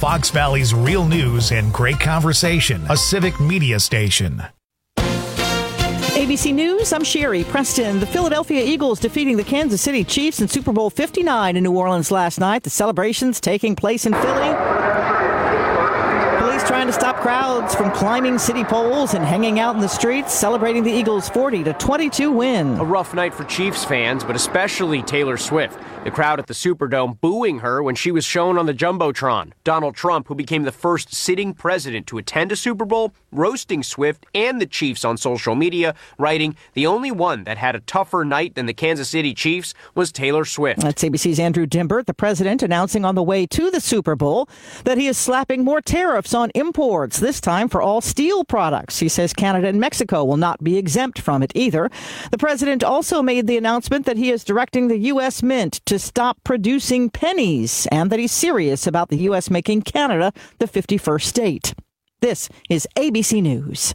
Fox Valley's real news and great conversation, a civic media station. ABC News, I'm Sherry Preston. The Philadelphia Eagles defeating the Kansas City Chiefs in Super Bowl 59 in New Orleans last night. The celebrations taking place in Philly. Police trying to stop crowds from climbing city poles and hanging out in the streets, celebrating the Eagles' 40-22 win. A rough night for Chiefs fans, but especially Taylor Swift. The crowd at the Superdome booing her when she was shown on the Jumbotron. Donald Trump, who became the first sitting president to attend a Super Bowl, roasting Swift and the Chiefs on social media, writing, "The only one that had a tougher night than the Kansas City Chiefs was Taylor Swift." That's ABC's Andrew Dimbert, the president, announcing on the way to the Super Bowl that he is slapping more tariffs on imports, this time for all steel products. He says Canada and Mexico will not be exempt from it either. The president also made the announcement that he is directing the U.S. Mint to stop producing pennies and that he's serious about the U.S. making Canada the 51st state. This is ABC News.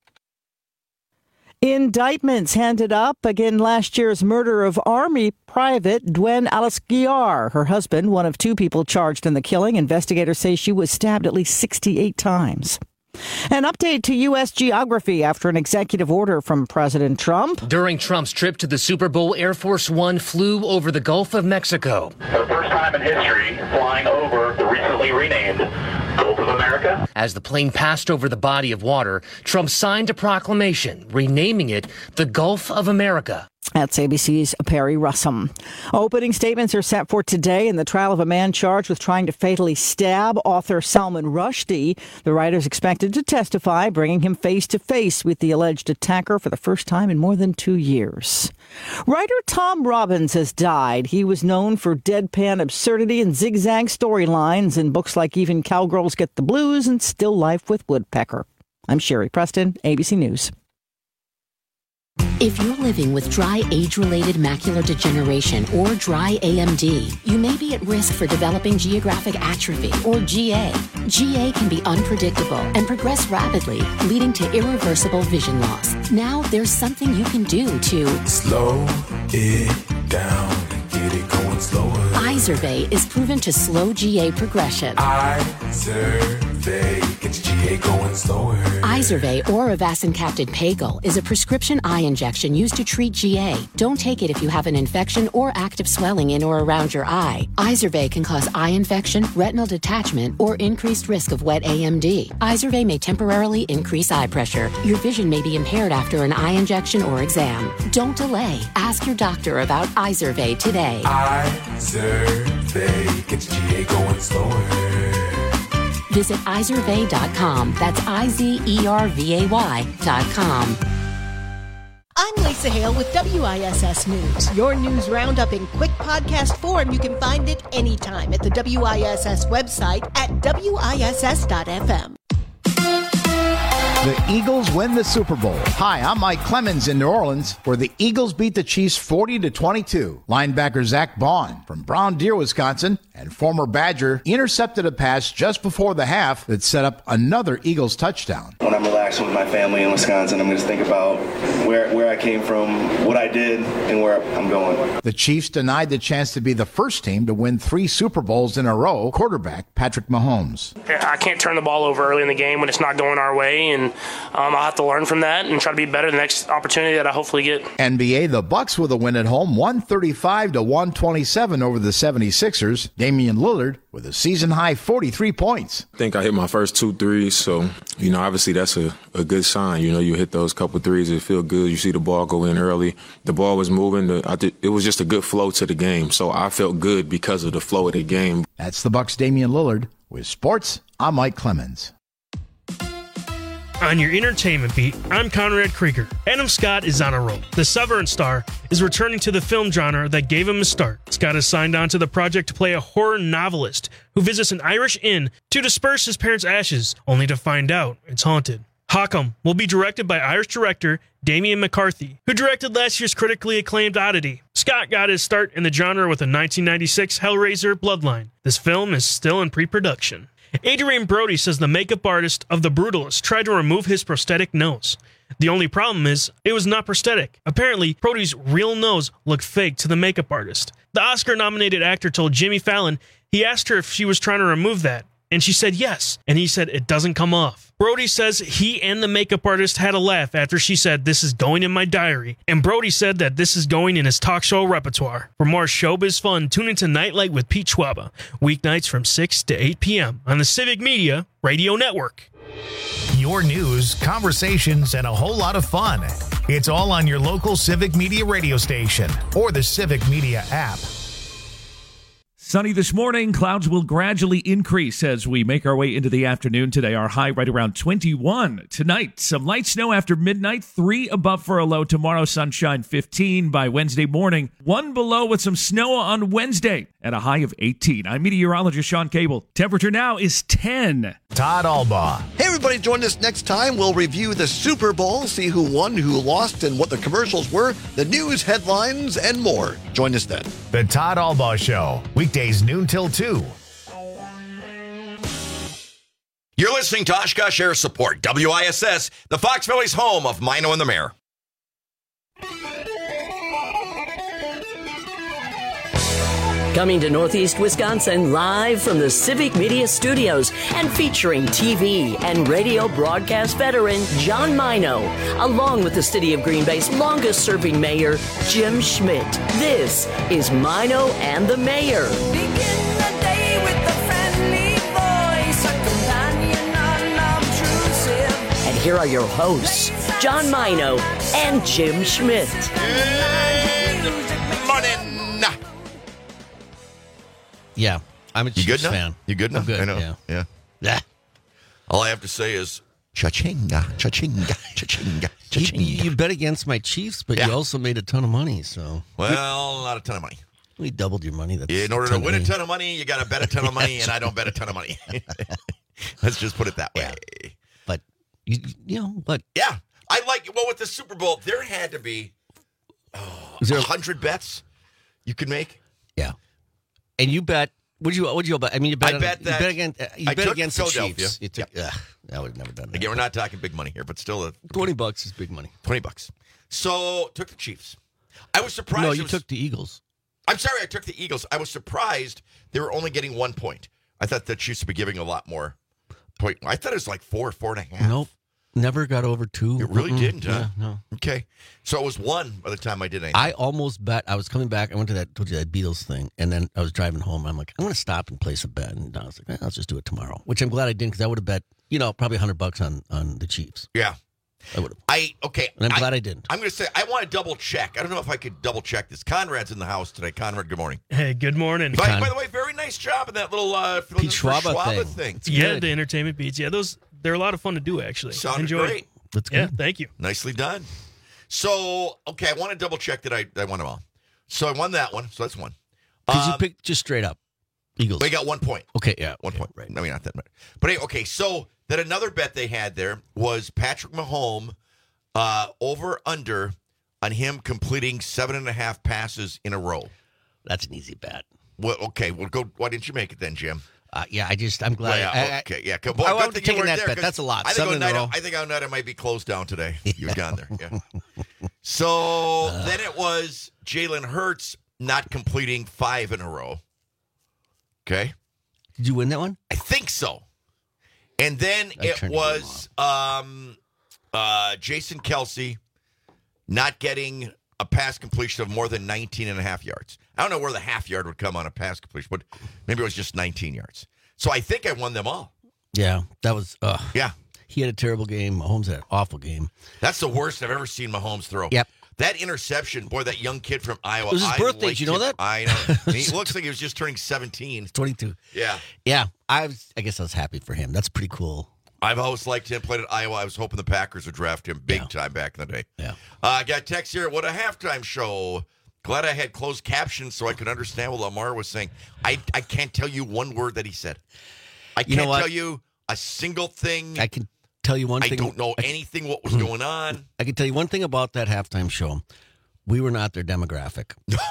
Indictments handed up again last year's murder of Army Private Dwayne Alasgiar. Her husband, one of two people charged in the killing. Investigators say she was stabbed at least 68 times. An update to U.S. geography after an executive order from President Trump. During Trump's trip to the Super Bowl, Air Force One flew over the Gulf of Mexico. For the first time in history, flying over the recently renamed Gulf of America. As the plane passed over the body of water, Trump signed a proclamation renaming it the Gulf of America. That's ABC's Perry Russum. Opening statements are set for today in the trial of a man charged with trying to fatally stab author Salman Rushdie. The writer is expected to testify, bringing him face to face with the alleged attacker for the first time in more than 2 years. Writer Tom Robbins has died. He was known for deadpan absurdity and zigzag storylines in books like Even Cowgirls Get the Blues and Still Life with Woodpecker. I'm Sherry Preston, ABC News. If you're living with dry age-related macular degeneration or dry AMD, you may be at risk for developing geographic atrophy or GA. GA can be unpredictable and progress rapidly, leading to irreversible vision loss. Now there's something you can do to slow it down and get it going slower. Izervay is proven to slow GA progression. Izervay gets GA going slower. Izervay or avacincaptad pagel is a prescription eye injection used to treat GA. Don't take it if you have an infection or active swelling in or around your eye. Izervay can cause eye infection, retinal detachment, or increased risk of wet AMD. Izervay may temporarily increase eye pressure. Your vision may be impaired after an eye injection or exam. Don't delay. Ask your doctor about Izervay today. Izervay gets GA going slower. Visit Izervay.com. That's IZERVAY.com. I'm Lisa Hale with WISS News. Your news roundup in quick podcast form. You can find it anytime at the WISS website at WISS.FM. The Eagles win the Super Bowl. Hi, I'm Mike Clemens in New Orleans, where the Eagles beat the Chiefs 40-22. Linebacker Zach Baun from Brown Deer, Wisconsin, and former Badger intercepted a pass just before the half that set up another Eagles touchdown. When I'm relaxing with my family in Wisconsin, I'm going to think about where I came from, what I did, and where I'm going. The Chiefs denied the chance to be the first team to win 3 Super Bowls in a row. Quarterback Patrick Mahomes. I can't turn the ball over early in the game when it's not going our way, and I'll have to learn from that and try to be better the next opportunity that I hopefully get. NBA, the Bucks with a win at home, 135-127 over the 76ers. Damian Lillard with a season-high 43 points. I think I hit my first 2 threes, so, obviously that's a good sign. You hit those couple threes, it feel good. You see the ball go in early. The ball was moving. It was just a good flow to the game, so I felt good because of the flow of the game. That's the Bucks' Damian Lillard. With sports, I'm Mike Clemens. On your entertainment beat, I'm Conrad Krieger. Adam Scott is on a roll. The Severance star is returning to the film genre that gave him a start. Scott has signed on to the project to play a horror novelist who visits an Irish inn to disperse his parents' ashes, only to find out it's haunted. Hawkham will be directed by Irish director Damian McCarthy, who directed last year's critically acclaimed Oddity. Scott got his start in the genre with a 1996 Hellraiser Bloodline. This film is still in pre-production. Adrian Brody says the makeup artist of The Brutalist tried to remove his prosthetic nose. The only problem is, it was not prosthetic. Apparently, Brody's real nose looked fake to the makeup artist. The Oscar-nominated actor told Jimmy Fallon he asked her if she was trying to remove that, And she said yes. And he said it doesn't come off. Brody says he and the makeup artist had a laugh after she said this is going in my diary. And Brody said that this is going in his talk show repertoire. For more showbiz fun, tune into Nightlight with Pete Schwaba. Weeknights from 6 to 8 p.m. on the Civic Media Radio Network. Your news, conversations, and a whole lot of fun. It's all on your local Civic Media radio station or the Civic Media app. Sunny this morning. Clouds will gradually increase as we make our way into the afternoon today. Our high right around 21. Tonight, some light snow after midnight, 3 above for a low. Tomorrow, sunshine 15 by Wednesday morning. 1 below with some snow on Wednesday at a high of 18. I'm meteorologist Sean Cable. Temperature now is 10. Todd Albaugh. Hey, everybody, join us next time. We'll review the Super Bowl, see who won, who lost, and what the commercials were, the news headlines, and more. Join us then. The Todd Albaugh Show, weekdays noon till 2. You're listening to Oshkosh Air Support, WISS, the Fox Valley's home of Mino and the Mayor. Coming to Northeast Wisconsin live from the Civic Media Studios and featuring TV and radio broadcast veteran John Mino, along with the City of Green Bay's longest-serving mayor, Jim Schmidt. This is Mino and the Mayor. Begin the day with a friendly voice, a companion unobtrusive. And here are your hosts, John Mino and Jim Schmidt. Good morning. Yeah, I'm a Chiefs fan. You good now? I'm good, I know. Yeah. All I have to say is cha-chinga, cha-chinga, cha-chinga, cha-chinga. You bet against my Chiefs, but you also made a ton of money, so. Well, not a ton of money. We doubled your money. That's in order to win a ton of money, you got to bet a ton of money, and I don't bet a ton of money. Let's just put it that way. Yeah. But, you know, but. Yeah. With the Super Bowl, there had to be 100 bets you could make. Yeah. And you bet. Would you bet? I mean, you bet. I bet that. You bet against the Philadelphia. Chiefs. I would have never done that. Again, we're not talking big money here, but still, $20 is big money. $20. So took the Chiefs. I was surprised. No, you took the Eagles. I'm sorry, I took the Eagles. I was surprised they were only getting 1 point. I thought the Chiefs would be giving a lot more point. I thought it was like 4.5. Nope. Never got over 2. It really didn't, huh? Yeah, no. Okay. So it was 1 by the time I did anything. I almost bet. I was coming back. I went to that Beatles thing, and then I was driving home. I'm like, I'm going to stop and place a bet. And I was like, I'll just do it tomorrow, which I'm glad I didn't, because I would have bet, probably $100 on the Chiefs. Yeah. I would have. And I'm glad I didn't. I'm going to say, I want to double check. I don't know if I could double check this. Conrad's in the house today. Conrad, good morning. Hey, good morning. By the way, very nice job in that little Pete Schwaba thing. Yeah, the entertainment beats. Yeah, they're a lot of fun to do, actually. Sounded great. That's good. Yeah, thank you. Nicely done. So, I want to double check that I won them all. So I won that one. So that's 1. Because you picked just straight up Eagles. They got 1 point. Okay, yeah. 1 point. Right. I mean, not that much. But okay, so then another bet they had there was Patrick Mahomes over/under on him completing 7.5 passes in a row. That's an easy bet. Well, okay. Well, go. Why didn't you make it then, Jim? I'm glad. Okay, yeah. I would have taken that bet. That's a lot. I think Oneida Oneida might be closed down today. You've gone there. Yeah. So then it was Jalen Hurts not completing 5 in a row. Okay. Did you win that one? I think so. And then it was Jason Kelce not getting a pass completion of more than 19.5 yards. I don't know where the half yard would come on a pass completion, but maybe it was just 19 yards. So I think I won them all. Yeah, that was. Yeah. He had a terrible game. Mahomes had an awful game. That's the worst I've ever seen Mahomes throw. Yep. That interception, boy, that young kid from Iowa. It was his birthday. Did you know that? I know. He looks like he was just turning 17. 22. Yeah. Yeah. I guess I was happy for him. That's pretty cool. I've always liked him. Played at Iowa. I was hoping the Packers would draft him big time back in the day. Yeah. I got text here. What a halftime show. Glad I had closed captions so I could understand what Lamar was saying. I can't tell you one word that he said. I can't tell you a single thing. I can tell you one thing. I don't know anything what was going on. I can tell you one thing about that halftime show. We were not their demographic.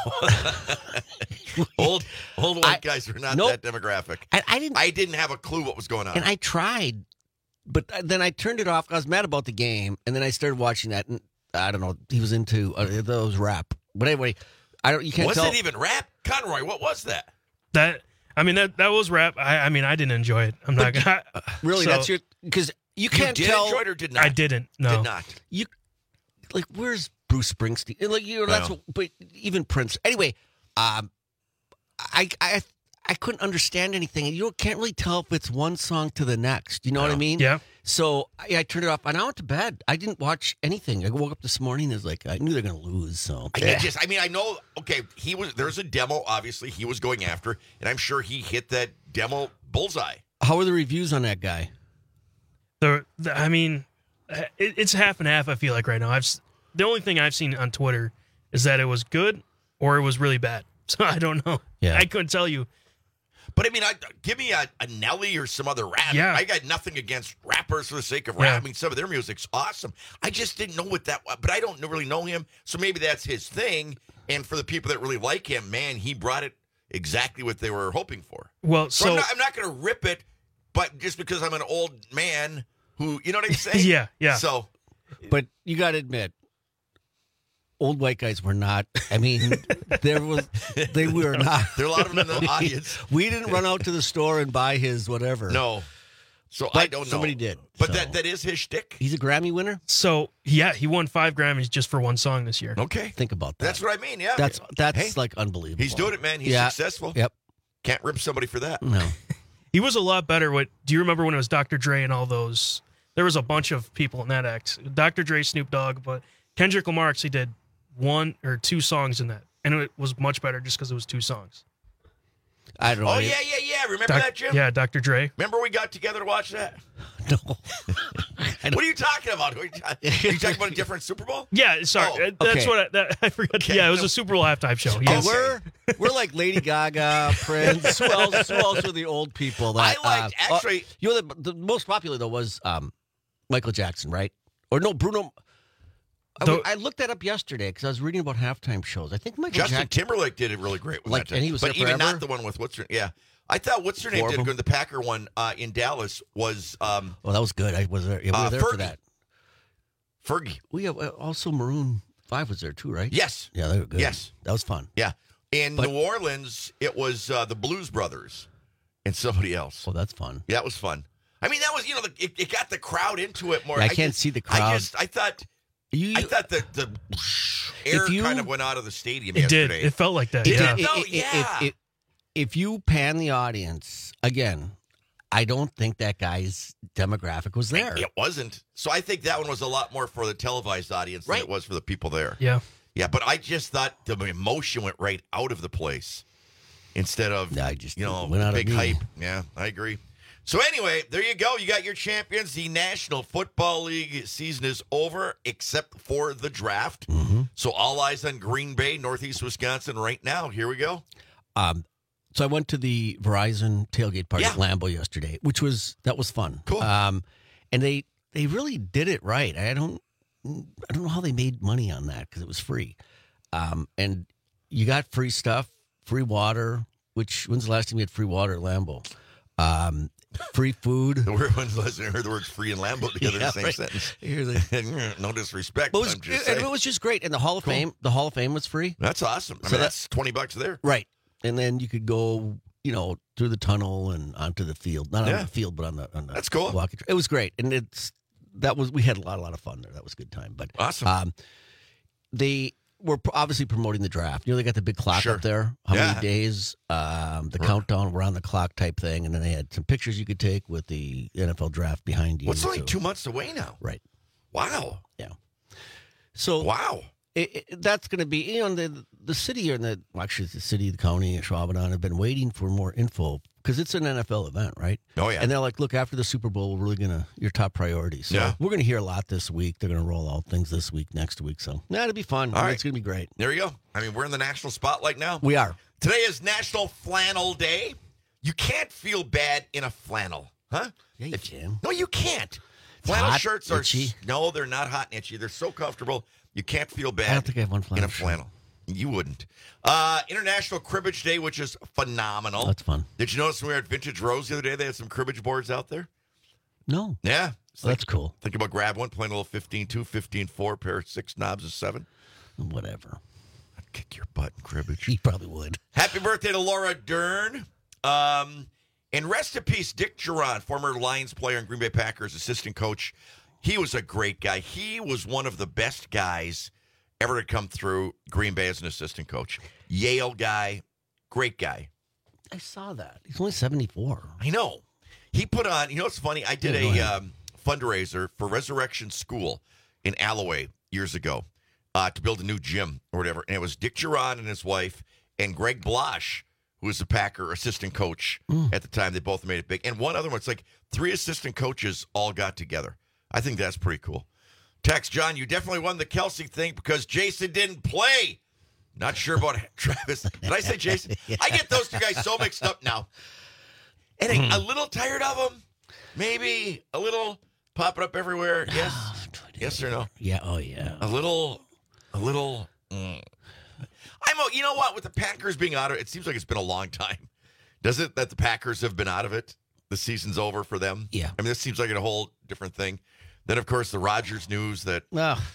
old white guys were not that demographic. I didn't have a clue what was going on. And I tried, but then I turned it off. I was mad about the game, and then I started watching that, and I don't know. He was into those rap. But anyway, you can't was tell. it even rap? Conroy, what was that? I mean, that was rap. I mean, I didn't enjoy it. I'm not gonna. Really, so, that's your because you can't did tell. enjoy it or did not? I didn't. No, Did not. You like where's Bruce Springsteen? Like that's No. but even Prince. Anyway, I couldn't understand anything, and you can't really tell if it's one song to the next. You know what I mean? Yeah. So I turned it off, and I went to bed. I didn't watch anything. I woke up this morning. It was like I knew they're going to lose. So I know. Okay, there's a demo. Obviously, he was going after, and I'm sure he hit that demo bullseye. How are the reviews on that guy? I mean, it's half and half. I feel like right now. The only thing I've seen on Twitter is that it was good or it was really bad. So I don't know. Yeah. I couldn't tell you. But I mean, give me a Nelly or some other rap. Yeah. I got nothing against rappers for the sake of rap. Yeah. I mean, some of their music's awesome. I just didn't know what that was. But I don't really know him, so maybe that's his thing. And for the people that really like him, man, he brought it exactly what they were hoping for. Well, so I'm not going to rip it, but just because I'm an old man who, you know what I'm saying? Yeah. So, but you got to admit, old white guys were not. I mean, they were not. There are a lot of them in the audience. We didn't run out to the store and buy his whatever. No. So But I don't know. somebody did. But so. that is his shtick. He's a Grammy winner? So, yeah, he won 5 Grammys just for one song this year. Okay. Think about that. That's what I mean, yeah. That's Hey, like unbelievable. He's doing it, man. He's successful. Yep. Can't rip somebody for that. No. He was a lot better. Do you remember when it was Dr. Dre and all those? There was a bunch of people in that act. Dr. Dre, Snoop Dogg, but Kendrick Lamar actually did 1 or 2 songs in that. And it was much better just because it was 2 songs. I don't know. Oh, yeah. Remember that, Jim? Yeah, Dr. Dre. Remember we got together to watch that? No. What are you talking about? Are you talking about a different Super Bowl? Yeah, sorry. That's okay. what I forgot. Okay. Yeah, it was a Super Bowl halftime show. Yes. We're like Lady Gaga, Prince. Who else are the old people that I liked, actually. You know, the most popular though was Michael Jackson, right? Or no, Bruno. I looked that up yesterday because I was reading about halftime shows. I think Michael Justin Jackson. Timberlake did it really great with that. And he was but there even forever? not the one with yeah. I thought what's her name did good. The Packer one in Dallas was. Well, that was good. I was there. Yeah, we were there Fergie. for that. Fergie. We have also Maroon 5 was there too, right? Yes. Yeah, they were good. Yes. That was fun. Yeah. In New Orleans, it was the Blues Brothers and somebody else. Oh, that's fun. Yeah, that was fun. I mean, that was it got the crowd into it more. Yeah, I can't see the crowd. I thought the air kind of went out of the stadium yesterday. It felt like that. If you pan the audience again, I don't think that guy's demographic was there. It wasn't. So I think that one was a lot more for the televised audience than it was for the people there. Yeah. Yeah, but I just thought the emotion went right out of the place instead of went out big of me. hype. Yeah, I agree. So anyway, there you go. You got your champions. The National Football League season is over, except for the draft. Mm-hmm. So all eyes on Green Bay, Northeast Wisconsin right now. Here we go. So I went to the Verizon tailgate party at Lambeau yesterday, that was fun. Cool. And they really did it right. I don't know how they made money on that because it was free. And you got free stuff, free water. When's the last time you had free water at Lambeau? Free food. When's the last time I heard the words free and Lambeau together in the same sentence? No disrespect. But it was just great. And the Hall of Fame. The Hall of Fame was free. That's awesome. I mean, that's $20 there. Right. And then you could go, through the tunnel and onto the field. Not on the field, but on the That's cool. walking track. It was great. And we had a lot of fun there. That was a good time. But awesome. They were obviously promoting the draft. They got the big clock up there. How many days? The countdown, we're on the clock type thing. And then they had some pictures you could take with the NFL draft behind you. It's only 2 months away now. Right. Wow. Yeah. So wow. That's going to be, the city the city, the county, Shawinigan have been waiting for more info because it's an NFL event, right? Oh, yeah. And they're like, look, after the Super Bowl, we're really your top priorities. So we're going to hear a lot this week. They're going to roll out things this week, next week. So that'll be fun. All right. It's going to be great. There you go. I mean, we're in the national spotlight now. We are. Today is National Flannel Day. You can't feel bad in a flannel, huh? Yeah, you can. No, you can't. Flannel hot, shirts are itchy. No, they're not hot and itchy. They're so comfortable. You can't feel bad. I don't think I have one flannel in a flannel. You wouldn't. International Cribbage Day, which is phenomenal. That's fun. Did you notice when we were at Vintage Rose the other day, they had some cribbage boards out there? No. Yeah. That's cool. Think about grab one, playing a little 15-2, 15-4, pair of 6 knobs of 7. Whatever. I'd kick your butt in cribbage. He probably would. Happy birthday to Laura Dern. And rest in peace, Dick Duran, former Lions player and Green Bay Packers assistant coach. He was a great guy. He was one of the best guys ever to come through Green Bay as an assistant coach. Yale guy, great guy. I saw that. He's only 74. I know. He put on, you know what's funny? I did a fundraiser for Resurrection School in Alloway years ago to build a new gym or whatever. And it was Dick Duran and his wife and Greg Blasch, who was the Packer assistant coach at the time. They both made it big. And one other one, it's like 3 assistant coaches all got together. I think that's pretty cool. Text, John, you definitely won the Kelsey thing because Jason didn't play. Not sure about Travis. Did I say Jason? Yeah. I get those two guys so mixed up now. And a little tired of them. Maybe a little popping up everywhere. Yes. Yes or no? Yeah. Oh, yeah. A little. You know what? With the Packers being out of it, it seems like it's been a long time. Does it that the Packers have been out of it? The season's over for them? Yeah. I mean, this seems like a whole different thing. Then, of course, the Rodgers news that,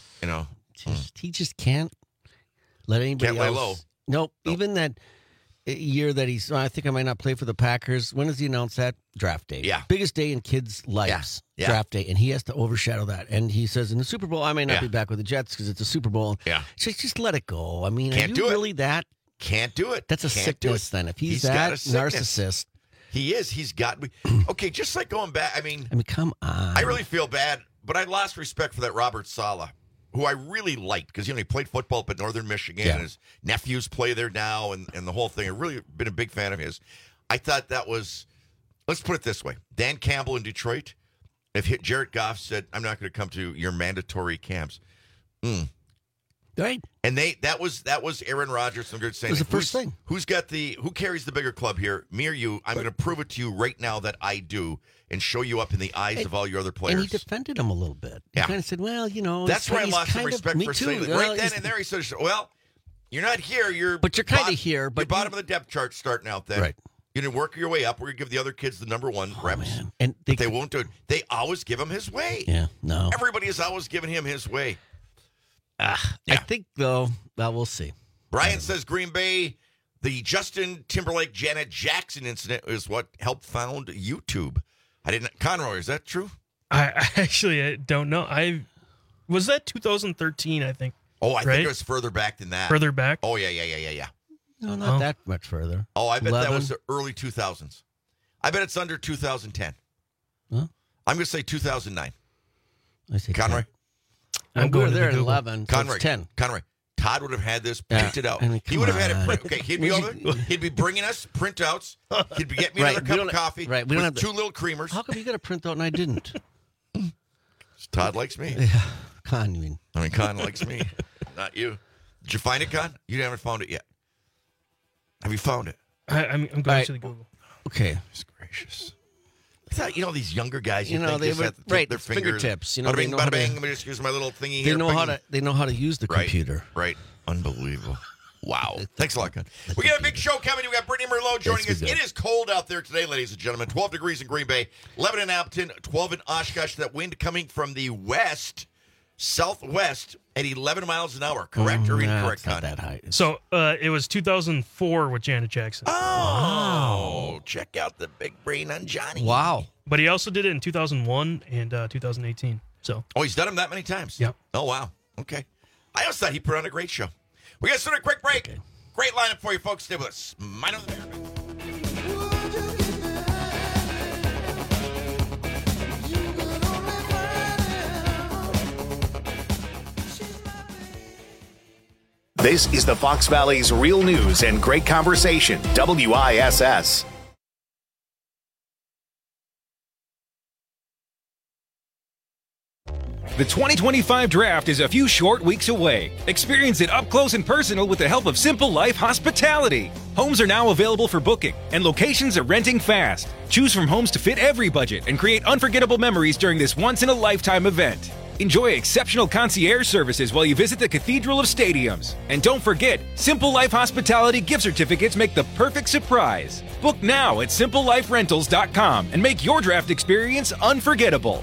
he just can't let anybody Can't lay else. low. Nope. Even that year that I think I might not play for the Packers. When does he announce that? Draft day. Yeah. Biggest day in kids' lives. Yeah. Draft day. And he has to overshadow that. And he says, in the Super Bowl, I may not be back with the Jets because it's a Super Bowl. Yeah. Just let it go. I mean, Can't are do you it. really that? Can't do it. That's a Can't do sickness it. then. If he's got that a sickness. narcissist. He is. He's got. Okay, just like going back. I mean, come on. I really feel bad, but I lost respect for that Robert Saleh, who I really liked because he played football up at Northern Michigan. Yeah. And his nephews play there now, and the whole thing. I've really been a big fan of his. I thought that was. Let's put it this way: Dan Campbell in Detroit. If Jared Goff said, "I'm not going to come to your mandatory camps," right? And that was Aaron Rodgers. I'm going to say it was the first thing. Who carries the bigger club here? Me or you? I'm going to prove it to you right now that I do, and show you up in the eyes of all your other players. And he defended him a little bit. He kind of said, "Well, that's where I lost some respect for too. saying that. Right then and there, he said, "Well, you're not here. But you're kind of here. But you're bottom of the depth chart starting out then. Right. You didn't work your way up. We're going to give the other kids the number one reps. Man. And they won't do it. They always give him his way. Yeah, no. Everybody is always giving him his way. I think, though, well, we'll see. Brian says Green Bay, the Justin Timberlake, Janet Jackson incident is what helped found YouTube. Conroy, is that true? I actually don't know. Was that 2013, I think. Oh, I think it was further back than that. Further back? Oh, yeah. No, not that much further. Oh, I bet 11? that was the early 2000s. I bet it's under 2010. Huh? I'm going to say 2009. I say Conroy? 10. I'm going there at 11. So Conroy. it's 10. Conroy. Todd would have had this printed out. I mean, he would have had it printed. Okay, he'd be over. He'd be bringing us printouts. He'd be getting me another cup of coffee. Right. We don't have two little creamers. How come you got a printout and I didn't? Todd likes me. Yeah. Con, you mean? Con likes me. Not you. Did you find it, Con? You haven't found it yet. Have you found it? I'm going to the Google. Okay. Goodness gracious. I thought, these younger guys, they have to would, take their fingers. fingertips. Bada bing, they know bada how bing. to, Let me just use my little thingy they here. know they know how to use the computer. Right. Unbelievable. Wow. Thanks a lot, Con. We got a big show coming. We got Brittany Merlot joining us. It is cold out there today, ladies and gentlemen. 12 degrees in Green Bay, 11 in Appleton, 12 in Oshkosh. That wind coming from the southwest at 11 miles an hour. Correct or incorrect, Con? Not that high. So it was 2004 with Janet Jackson. Oh, check out the big brain on Johnny. Wow. But he also did it in 2001 and 2018. So. Oh, he's done them that many times? Yep. Oh, wow. Okay. I always thought he put on a great show. We got to start a quick break. Okay. Great lineup for you folks. Stay with us. Mind of America. This is the Fox Valley's Real News and Great Conversation, WISS. The 2025 draft is a few short weeks away. Experience it up close and personal with the help of Simple Life Hospitality. Homes are now available for booking, and locations are renting fast. Choose from homes to fit every budget and create unforgettable memories during this once-in-a-lifetime event. Enjoy exceptional concierge services while you visit the Cathedral of Stadiums. And don't forget, Simple Life Hospitality gift certificates make the perfect surprise. Book now at simpleliferentals.com and make your draft experience unforgettable.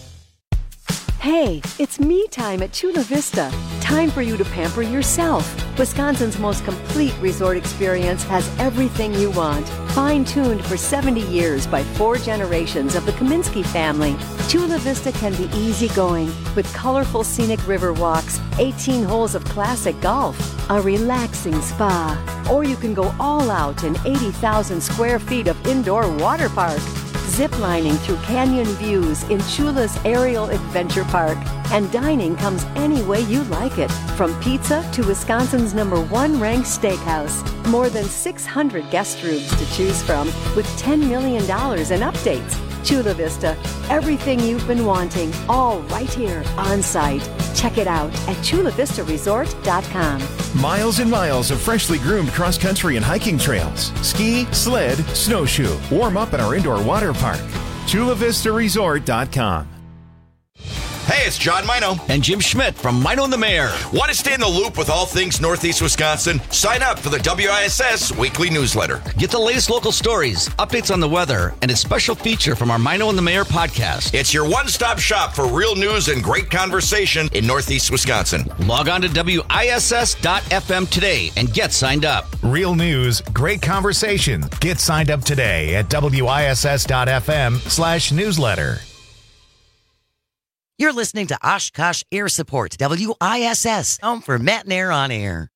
Hey, it's me time at Chula Vista. Time for you to pamper yourself. Wisconsin's most complete resort experience has everything you want. Fine-tuned for 70 years by 4 generations of the Kaminsky family, Chula Vista can be easygoing with colorful scenic river walks, 18 holes of classic golf, a relaxing spa, or you can go all out in 80,000 square feet of indoor water park. Ziplining through canyon views in Chula's Aerial Adventure Park. And dining comes any way you like it, from pizza to Wisconsin's #1 ranked steakhouse. More than 600 guest rooms to choose from, with $10 million in updates. Chula Vista, everything you've been wanting, all right here on site. Check it out at chulavistaresort.com. Miles and miles of freshly groomed cross-country and hiking trails. Ski, sled, snowshoe. Warm up at our indoor water park. chulavistaresort.com. Hey, it's John Mino. And Jim Schmidt from Mino and the Mayor. Want to stay in the loop with all things Northeast Wisconsin? Sign up for the WISS weekly newsletter. Get the latest local stories, updates on the weather, and a special feature from our Mino and the Mayor podcast. It's your one-stop shop for real news and great conversation in Northeast Wisconsin. Log on to WISS.FM today and get signed up. Real news, great conversation. Get signed up today at WISS.FM/newsletter. You're listening to Oshkosh Air Support, WISS, home for Matt and Air on air.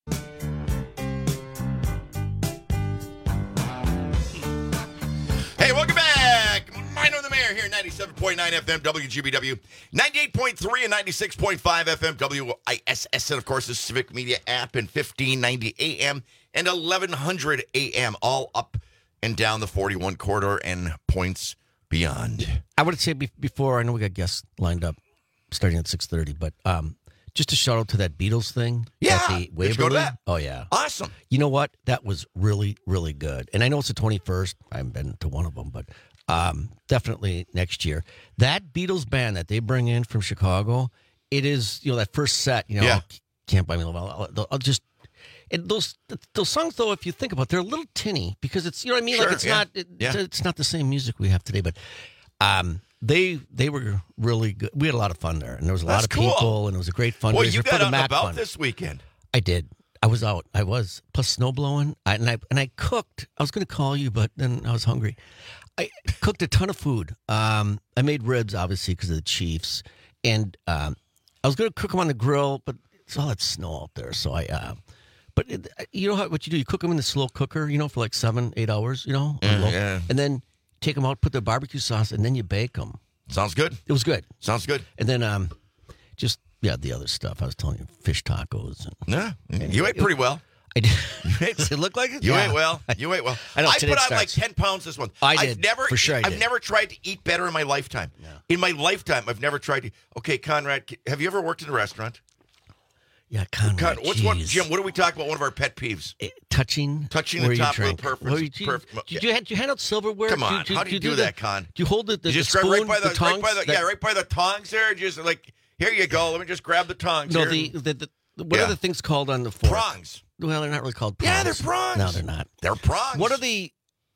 Hey, welcome back. Mino and the Mayor here, 97.9 FM WGBW, 98.3 and 96.5 FM WISS, and of course the Civic Media app and 1590 AM and 1100 AM, all up and down the 41 corridor and points beyond. I would say before, I know we got guests lined up starting at 6:30, but just a shout out to that Beatles thing. Yeah, at the did you Waverly. go to that? Oh yeah, awesome. You know what? That was really, really good. And I know it's the 21st. I haven't been to one of them, but definitely next year. That Beatles band that they bring in from Chicago, it is, that first set. Can't Buy Me Love. I'll just. And those songs, though, if you think about it, they're a little tinny because it's, what I mean? Sure, like it's not the same music we have today, but they were really good. We had a lot of fun there, and there was a lot of people, and it was a great fundraiser. Well, you got for the out and Mac about Fund. this weekend. I did. I was out. I was. Plus snow blowing. I cooked. I was going to call you, but then I was hungry. I cooked a ton of food. I made ribs, obviously, because of the Chiefs. And I was going to cook them on the grill, but it's all that snow out there. So but you know what you do? You cook them in the slow cooker, for like 7-8 hours, Yeah. And then take them out, put the barbecue sauce, and then you bake them. Sounds good. It was good. Sounds good. And then the other stuff. I was telling you, fish tacos. You ate pretty well. I did. Does it look like it? You ate well. You ate well. I know. I Today put on starts. like 10 pounds this month. I did. For sure I did. I've never tried to eat better in my lifetime. No. In my lifetime, I've never tried to. Okay, Conrad, have you ever worked in a restaurant? Yeah, Conrad. Jim, what do we talk about? One of our pet peeves. Touching the top of the perfect. Did you hand out silverware? Come on, how do you do that, Con? Do you hold the you just spoon, grab right by the tongs? right by the tongs there? Just like, here you go. Let me just grab the tongs. No, here. What are the things called on the fork? Prongs. Well, they're not really called prongs. Yeah, they're prongs. No, they're not. They're prongs. What are the?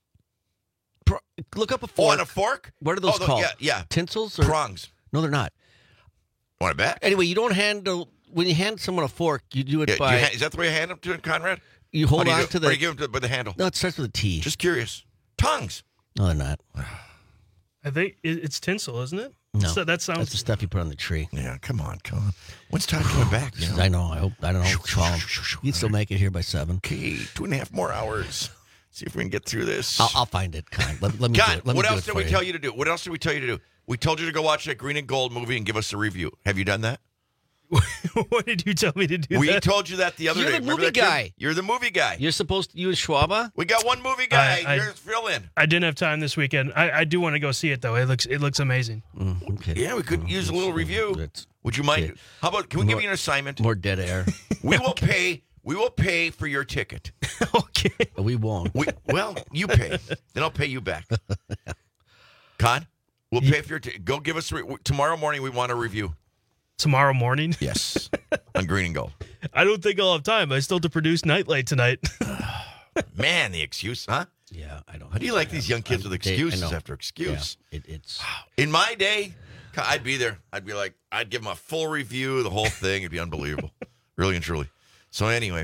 Look up a fork. Oh, on a fork? What are those called? Yeah. Tinsels or prongs? No, they're not. Want to bet? Anyway, you don't handle. When you hand someone a fork, you do it by. Is that the way you hand them to it, Conrad? You hold on to the. Or you give them by the handle? No, it starts with a T. Just curious. Tongs. No, they're not. I think it's tinsel, isn't it? No, so that sounds. That's the stuff you put on the tree. Yeah, come on. When's Todd coming back? I know. I don't know. You'd still make it here by 7. Okay, 2.5 more hours. See if we can get through this. I'll find it, Con. Let me Con, do it. what else did we tell you to do? What else did we tell you to do? We told you to go watch that Green and Gold movie and give us a review. Have you done that? What did you tell me to do? We told you that the other day. You're the movie guy. You're the movie guy. You're supposed to. You and Schwaba. We got one movie guy. You're fill in. I didn't have time this weekend. I do want to go see it though. It looks amazing. Okay. Yeah, we could use a little review. Would you mind? Okay. How about? Can we give you an assignment? More dead air. We will pay for your ticket. Okay. We won't. You pay. Then I'll pay you back. Con, we'll pay for your ticket. Go give us tomorrow morning. We want a review. Tomorrow morning? Yes. On Green and Gold. I don't think I'll have time. I still have to produce Nightlight tonight. Man, the excuse, huh? Yeah, I don't. How do you like these young kids with excuses after excuse? Yeah, it's. In my day, I'd be there. I'd be like, I'd give them a full review, the whole thing. It'd be unbelievable. Really and truly. So anyway,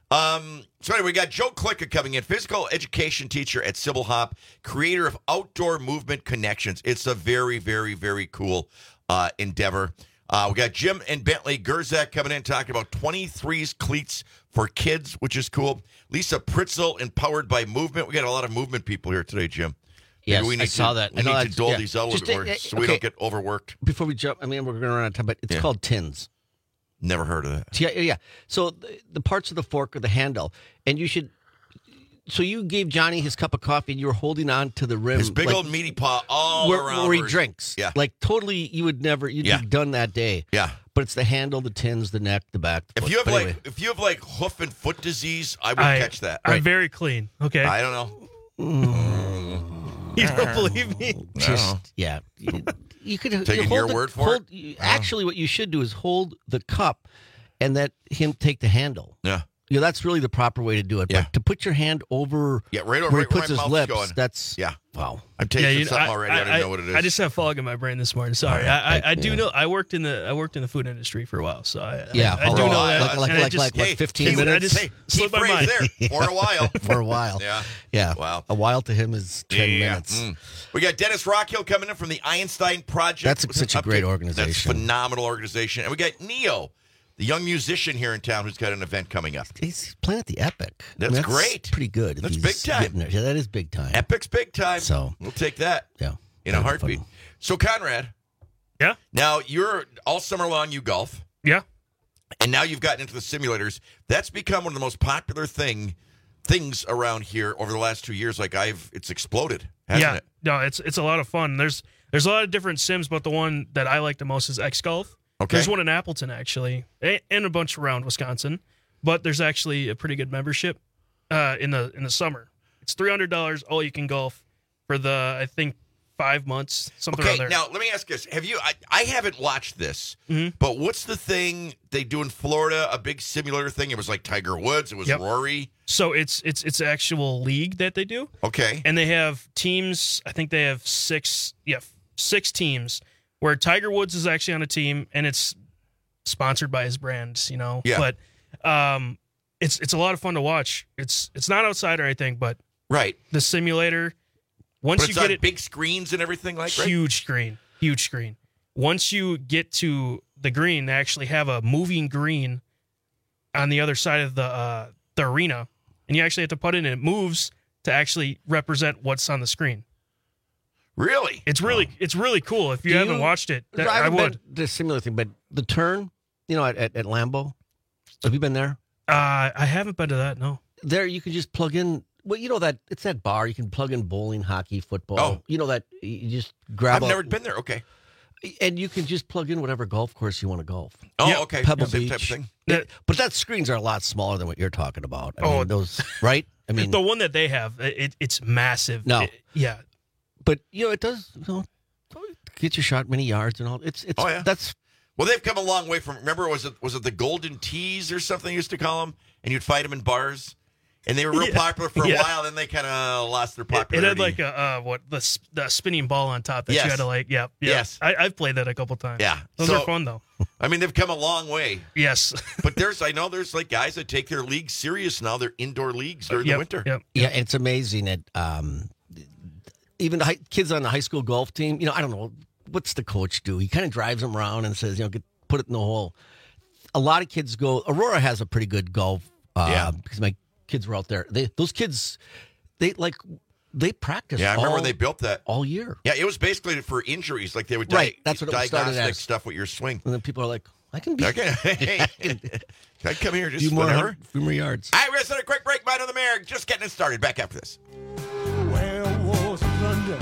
we got Joe Klicka coming in, physical education teacher at Sybil Hop, creator of Outdoor Movement Connections. It's a very, very, very cool endeavor. We got Jim and Bentley Gerzak coming in talking about 23's cleats for kids, which is cool. Lisa Pritzel, empowered by movement. We got a lot of movement people here today, Jim. Yes, I saw that. We need to dole these out a little bit more so we don't get overworked. Before we jump, I mean, we're going to run out of time, but it's called tins. Never heard of that. Yeah. So the parts of the fork are the handle, and you should. So you gave Johnny his cup of coffee, and you were holding on to the rim, his big old meaty paw all around where he drinks. Yeah, like totally. You'd be done that day. Yeah, but it's the handle, the tins, the neck, the back. The if you have like hoof and foot disease, I would catch that. I'm very clean. Okay, I don't know. You don't believe me? Yeah. You could taking your word for it. Actually, what you should do is hold the cup, and let him take the handle. Yeah. That's really the proper way to do it. Yeah. But to put your hand over right over where he puts his mouth's lips, going. that's wow. I'm tasting something already. I don't know what it is. I just have fog in my brain this morning. Sorry. I do know. I worked in the food industry for a while, so I do know that. Like 15 minutes. I just slipped my mind there for a while. For a while. Yeah. Wow. A while to him is 10 minutes. We got Dennis Rockhill coming in from the Einstein Project. That's such a great organization. That's a phenomenal organization. And we got Neo, the young musician here in town who's got an event coming up. He's playing at the Epic. That's great. Pretty good. That's big time. Yeah, that is big time. Epic's big time. So we'll take that. Yeah. In a heartbeat. So, Conrad. Yeah? Now, you're all summer long, you golf. Yeah. And now you've gotten into the simulators. That's become one of the most popular things around here over the last 2 years. It's exploded, hasn't it? No, it's a lot of fun. There's a lot of different sims, but the one that I like the most is X Golf. Okay. There's one in Appleton, actually, and a bunch around Wisconsin. But there's actually a pretty good membership in the summer. It's $300 all you can golf for I think 5 months, something around there. Now let me ask this: have you? I haven't watched this, but what's the thing they do in Florida? A big simulator thing. It was like Tiger Woods. It was Rory. So it's actual league that they do. Okay, and they have teams. I think they have six teams. Where Tiger Woods is actually on a team, and it's sponsored by his brand, Yeah. But it's a lot of fun to watch. It's not outside or anything, but the simulator. Once you get it, big screens and everything huge screen. Once you get to the green, they actually have a moving green on the other side of the arena, and you actually have to put it in. It moves to actually represent what's on the screen. Really? It's really cool. If you haven't watched it, I would. The similar thing, but the turn, at Lambeau. Have you been there? I haven't been to that. No. There, you can just plug in. Well, that it's that bar. You can plug in bowling, hockey, football. Oh. That you just grab. I've never been there. Okay. And you can just plug in whatever golf course you want to golf. Oh, okay. Pebble Same Beach. type of thing. But that screens are a lot smaller than what you're talking about. I mean, those, right? I mean, the one that they have, it's massive. No. Yeah. But it does get your shot many yards and all. It's that's well, they've come a long way from. Remember, was it the Golden Tees or something you used to call them? And you'd fight them in bars, and they were real popular for a while. Then they kind of lost their popularity. It had like the spinning ball on top that you had to Yes, I've played that a couple times. Yeah, those are fun though. I mean, they've come a long way. Yes, but there's like guys that take their league serious now. They're indoor leagues during the winter. Yeah, it's amazing that. Even kids on the high school golf team, I don't know, what's the coach do? He kind of drives them around and says, put it in the hole. A lot of kids go. Aurora has a pretty good golf. Because my kids were out there. Those kids, they practice. Yeah, I remember when they built that all year. Yeah, it was basically for injuries. Like they would That's what it started as. Stuff with your swing. And then people are like, I can be. Okay. I come here just few more yards. All right, we're going to send a quick break. Mind on the Mayor. Just getting it started. Back after this. Where was London?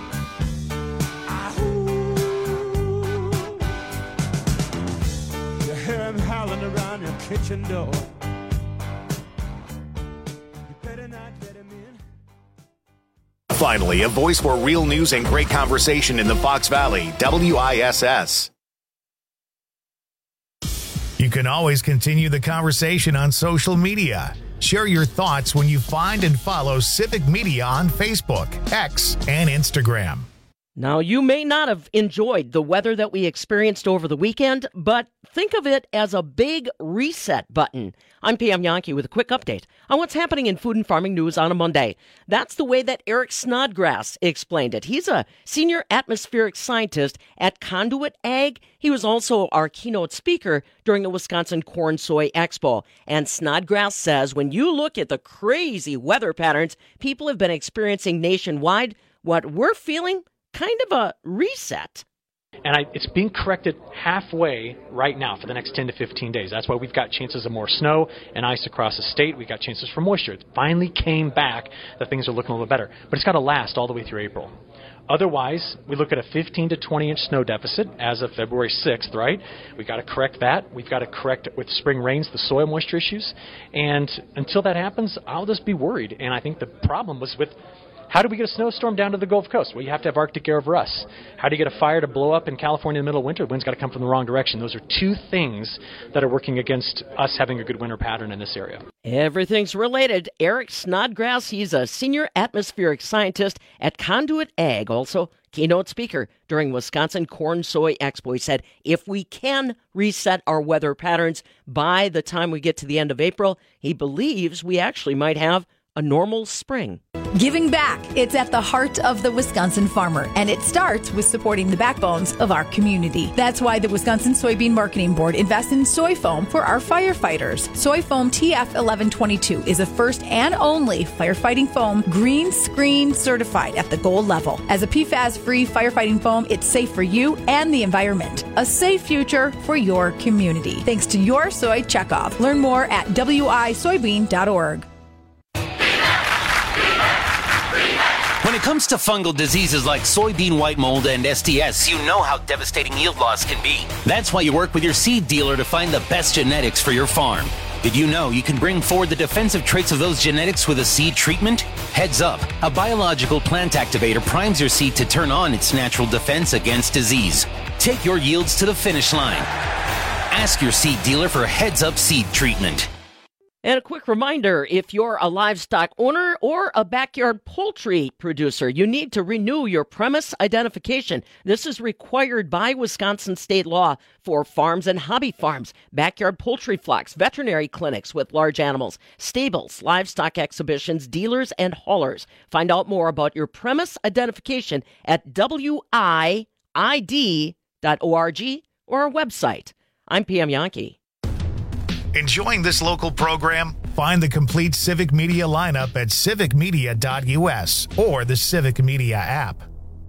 You hear him howling around your kitchen door. You better not let him in. Finally, a voice for real news and great conversation in the Fox Valley, WISS. You can always continue the conversation on social media. Share your thoughts when you find and follow Civic Media on Facebook, X, and Instagram. Now, you may not have enjoyed the weather that we experienced over the weekend, but think of it as a big reset button. I'm Pam Yankee with a quick update on what's happening in food and farming news on a Monday. That's the way that Eric Snodgrass explained it. He's a senior atmospheric scientist at Conduit Ag. He was also our keynote speaker during the Wisconsin Corn Soy Expo. And Snodgrass says when you look at the crazy weather patterns people have been experiencing nationwide, what we're feeling, kind of a reset. And it's being corrected halfway right now for the next 10 to 15 days. That's why we've got chances of more snow and ice across the state. We've got chances for moisture. It finally came back that things are looking a little better. But it's got to last all the way through April. Otherwise, we look at a 15 to 20-inch snow deficit as of February 6th, right? We've got to correct that. We've got to correct with spring rains the soil moisture issues. And until that happens, I'll just be worried. And I think the problem was with how do we get a snowstorm down to the Gulf Coast? Well, you have to have Arctic air over us. How do you get a fire to blow up in California in the middle of winter? The wind's got to come from the wrong direction. Those are two things that are working against us having a good winter pattern in this area. Everything's related. Eric Snodgrass, he's a senior atmospheric scientist at Conduit Ag, also keynote speaker during Wisconsin Corn Soy Expo. He said, if we can reset our weather patterns by the time we get to the end of April, he believes we actually might have a normal spring. Giving back. It's at the heart of the Wisconsin farmer, and it starts with supporting the backbones of our community. That's why the Wisconsin Soybean Marketing Board invests in soy foam for our firefighters. Soy Foam TF 1122 is the first and only firefighting foam green screen certified at the gold level. As a PFAS-free firefighting foam, it's safe for you and the environment. A safe future for your community. Thanks to your soy checkoff. Learn more at wisoybean.org. When it comes to fungal diseases like soybean white mold and SDS, you know how devastating yield loss can be. That's why you work with your seed dealer to find the best genetics for your farm. Did you know you can bring forward the defensive traits of those genetics with a seed treatment? Heads up, a biological plant activator primes your seed to turn on its natural defense against disease. Take your yields to the finish line. Ask your seed dealer for Heads Up seed treatment. And a quick reminder, if you're a livestock owner or a backyard poultry producer, you need to renew your premise identification. This is required by Wisconsin state law for farms and hobby farms, backyard poultry flocks, veterinary clinics with large animals, stables, livestock exhibitions, dealers, and haulers. Find out more about your premise identification at WIID.org or our website. I'm Pam Yankee. Enjoying this local program? Find the complete Civic Media lineup at civicmedia.us or the Civic Media app.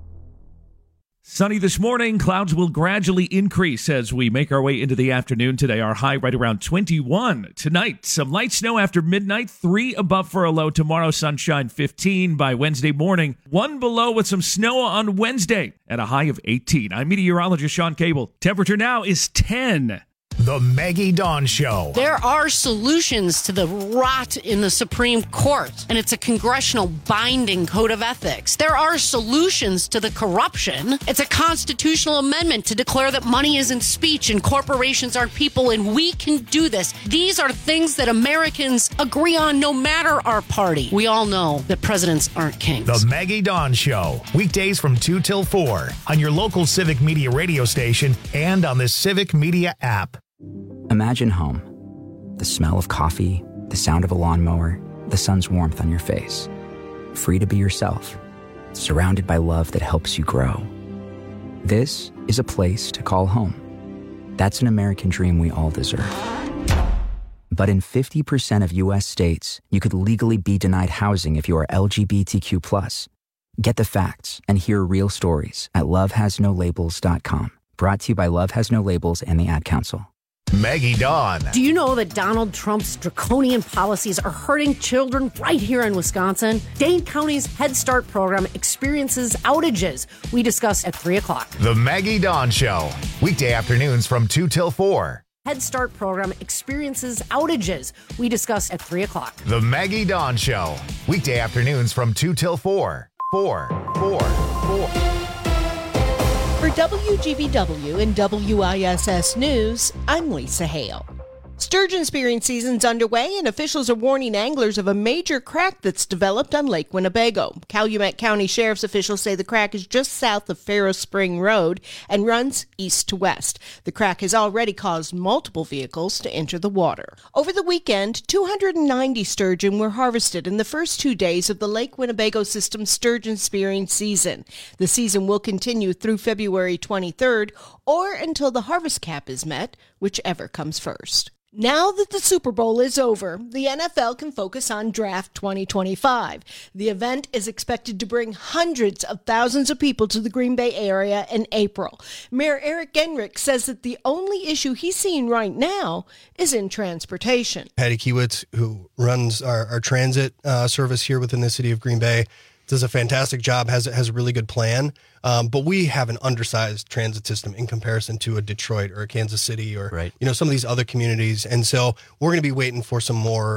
Sunny this morning. Clouds will gradually increase as we make our way into the afternoon today. Our high right around 21. Tonight, some light snow after midnight, 3 above for a low. Tomorrow, sunshine 15 by Wednesday morning. 1 below with some snow on Wednesday at a high of 18. I'm meteorologist Sean Cable. Temperature now is 10. The Maggie Dawn Show. There are solutions to the rot in the Supreme Court, and it's a congressional binding code of ethics. There are solutions to the corruption. It's a constitutional amendment to declare that money isn't speech and corporations aren't people, and we can do this. These are things that Americans agree on no matter our party. We all know that presidents aren't kings. The Maggie Dawn Show. Weekdays from 2 till 4 on your local Civic Media radio station and on the Civic Media app. Imagine home. The smell of coffee, the sound of a lawnmower, the sun's warmth on your face. Free to be yourself, surrounded by love that helps you grow. This is a place to call home. That's an American dream we all deserve. But in 50% of U.S. states, you could legally be denied housing if you are LGBTQ+. Get the facts and hear real stories at lovehasnolabels.com. Brought to you by Love Has No Labels and the Ad Council. Maggie Dawn. Do you know that Donald Trump's draconian policies are hurting children right here in Wisconsin? Dane County's Head Start program experiences outages. We discuss at 3 o'clock. The Maggie Dawn Show. Weekday afternoons from 2 till 4. Head Start program experiences outages. We discuss at 3 o'clock. The Maggie Dawn Show. Weekday afternoons from 2 till 4. 4. For WGBW and WISS News, I'm Lisa Hale. Sturgeon spearing season's underway, and officials are warning anglers of a major crack that's developed on Lake Winnebago. Calumet County Sheriff's officials say the crack is just south of Faro Spring Road and runs east to west. The crack has already caused multiple vehicles to enter the water. Over the weekend, 290 sturgeon were harvested in the first 2 days of the Lake Winnebago system sturgeon spearing season. The season will continue through February 23rd or until the harvest cap is met, whichever comes first. Now that the Super Bowl is over, the NFL can focus on Draft 2025. The event is expected to bring hundreds of thousands of people to the Green Bay area in April. Mayor Eric Genrich says that the only issue he's seeing right now is in transportation. Patty Kiewitz, who runs our transit service here within the city of Green Bay, does a fantastic job, has a really good plan. But we have an undersized transit system in comparison to a Detroit or a Kansas City or some of these other communities. And so we're going to be waiting for some more,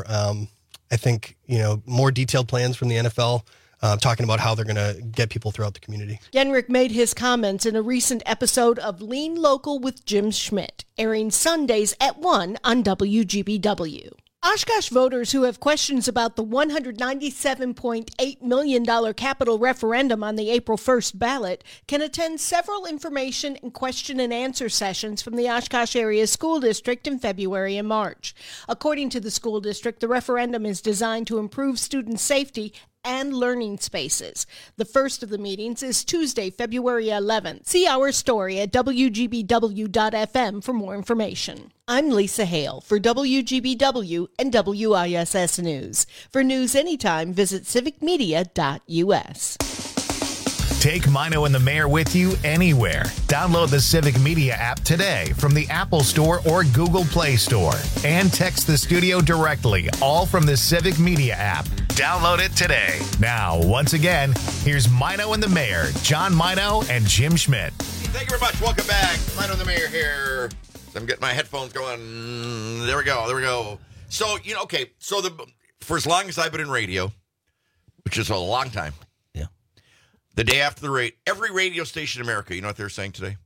more detailed plans from the NFL talking about how they're going to get people throughout the community. Genrich made his comments in a recent episode of Lean Local with Jim Schmidt, airing Sundays at 1 on WGBW. Oshkosh voters who have questions about the $197.8 million capital referendum on the April 1st ballot can attend several information and question and answer sessions from the Oshkosh Area School District in February and March. According to the school district, the referendum is designed to improve student safety and learning spaces. The first of the meetings is Tuesday, February 11th. See our story at WGBW.FM for more information. I'm Lisa Hale for WGBW and WISS News. For news anytime, visit civicmedia.us. Take Mino and the Mayor with you anywhere. Download the Civic Media app today from the Apple Store or Google Play Store. And text the studio directly, all from the Civic Media app. Download it today. Now, once again, here's Mino and the Mayor, John Mino and Jim Schmidt. Thank you very much. Welcome back. Mino and the Mayor here. I'm getting my headphones going. There we go. So, for as long as I've been in radio, which is a long time, the day after the every radio station in America, you know what they're saying today?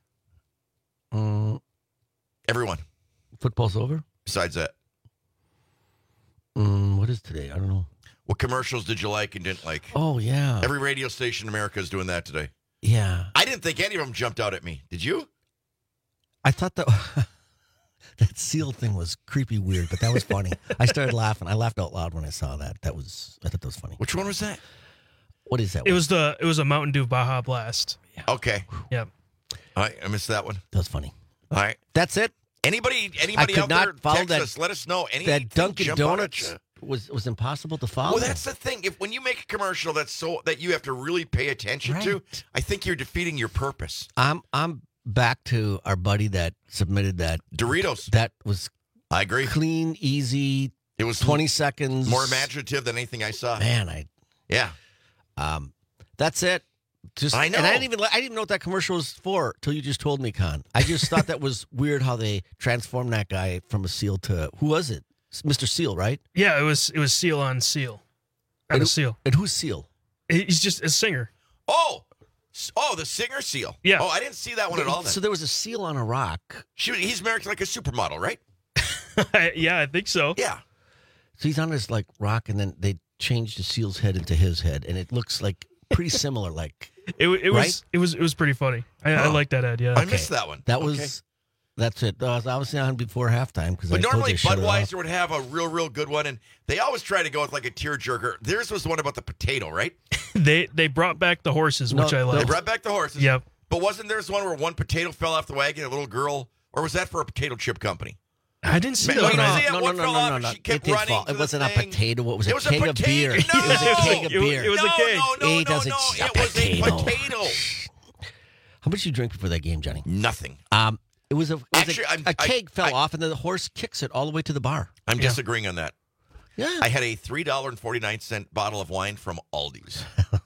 Everyone. Football's over? Besides that. What is today? I don't know. What commercials did you like and didn't like? Oh, yeah. Every radio station in America is doing that today. Yeah. I didn't think any of them jumped out at me. Did you? I thought that seal thing was creepy weird, but that was funny. I started laughing. I laughed out loud when I saw that. I thought that was funny. Which one was that? What is that? It was a Mountain Dew Baja Blast. Yeah. Okay. Yep. All right, I missed that one. That was funny. All right. That's it. Anybody out there, text us, let us know. That Dunkin' Donuts was impossible to follow. Well, that's the thing. When you make a commercial that you have to really pay attention to, I think you're defeating your purpose. I'm back to our buddy that submitted that Doritos. That was, I agree, clean, easy. It was 20 seconds more imaginative than anything I saw. Man, that's it. I know. And I didn't even know what that commercial was for till you just told me, Con. I just thought that was weird how they transformed that guy from a seal to, who was it? Mr. Seal, right? Yeah, it was Seal on Seal. And a Seal. And who's Seal? He's just a singer. Oh, the singer Seal. Yeah. Oh, I didn't see that one at all. Then. So there was a seal on a rock. He's married to like a supermodel, right? Yeah, I think so. Yeah. So he's on this like rock, and then they changed the seal's head into his head, and it looks like pretty similar. Like it was pretty funny. I like that ad. Yeah, I missed that one. That's it. I was obviously on before halftime because. But normally Budweiser would have a real good one, and they always try to go with like a tearjerker. Theirs was the one about the potato, right? They brought back the horses, which I like. They brought back the horses. Yep. But wasn't there one where one potato fell off the wagon, a little girl, or was that for a potato chip company? I didn't see that. No. She kept running. It wasn't a potato. It was a keg of beer. No. It was a keg of beer. It was a keg. No. It was a potato. How much did you drink before that game, Johnny? Nothing. It was a keg fell off, and then the horse kicks it all the way to the bar. I'm disagreeing on that. Yeah. I had a $3.49 bottle of wine from Aldi's.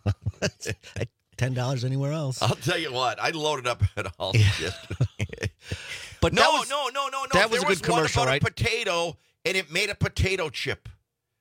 $10 anywhere else. I'll tell you what, I loaded up at Aldi's yesterday. But no. That was a good commercial, right? right? A potato, and it made a potato chip.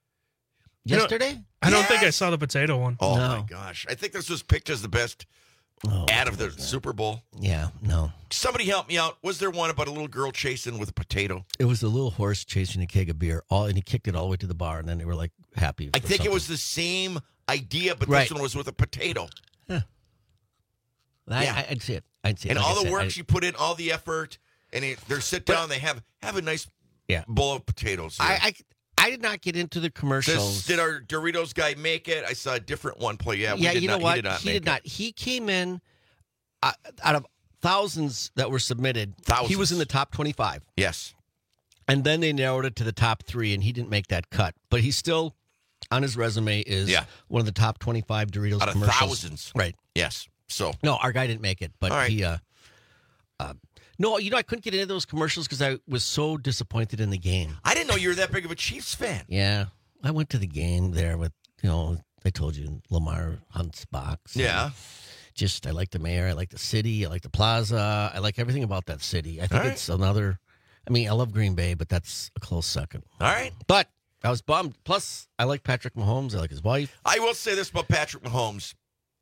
Yesterday? I don't think I saw the potato one. Oh, my gosh. I think this was picked as the best ad of the Super Bowl? Yeah, no. Somebody help me out. Was there one about a little girl chasing with a potato? It was a little horse chasing a keg of beer, and he kicked it all the way to the bar, and then they were like happy. I think it was the same idea, but Right. this one was with a potato. Yeah. I'd see it. I'd see it. And Like all I the said, work you put in, all the effort, and they're sit down. They have a nice bowl of potatoes. Here. I did not get into the commercials. Did our Doritos guy make it? I saw a different one play. Yeah, you know what? He did not. He came in out of thousands that were submitted. He was in the top 25. Yes. And then they narrowed it to the top 3, and he didn't make that cut. But he still, on his resume, is one of the top 25 Doritos out of commercials. thousands. Right. Yes. So no, our guy didn't make it, but he. No, I couldn't get into those commercials because I was so disappointed in the game. I didn't know you were that big of a Chiefs fan. Yeah, I went to the game there with I told you Lamar Hunt's box. Yeah. Just I like the mayor, I like the city, I like the plaza, I like everything about that city. I think it's another. I mean, I love Green Bay, but that's a close second. All right, but I was bummed. Plus, I like Patrick Mahomes. I like his wife. I will say this about Patrick Mahomes.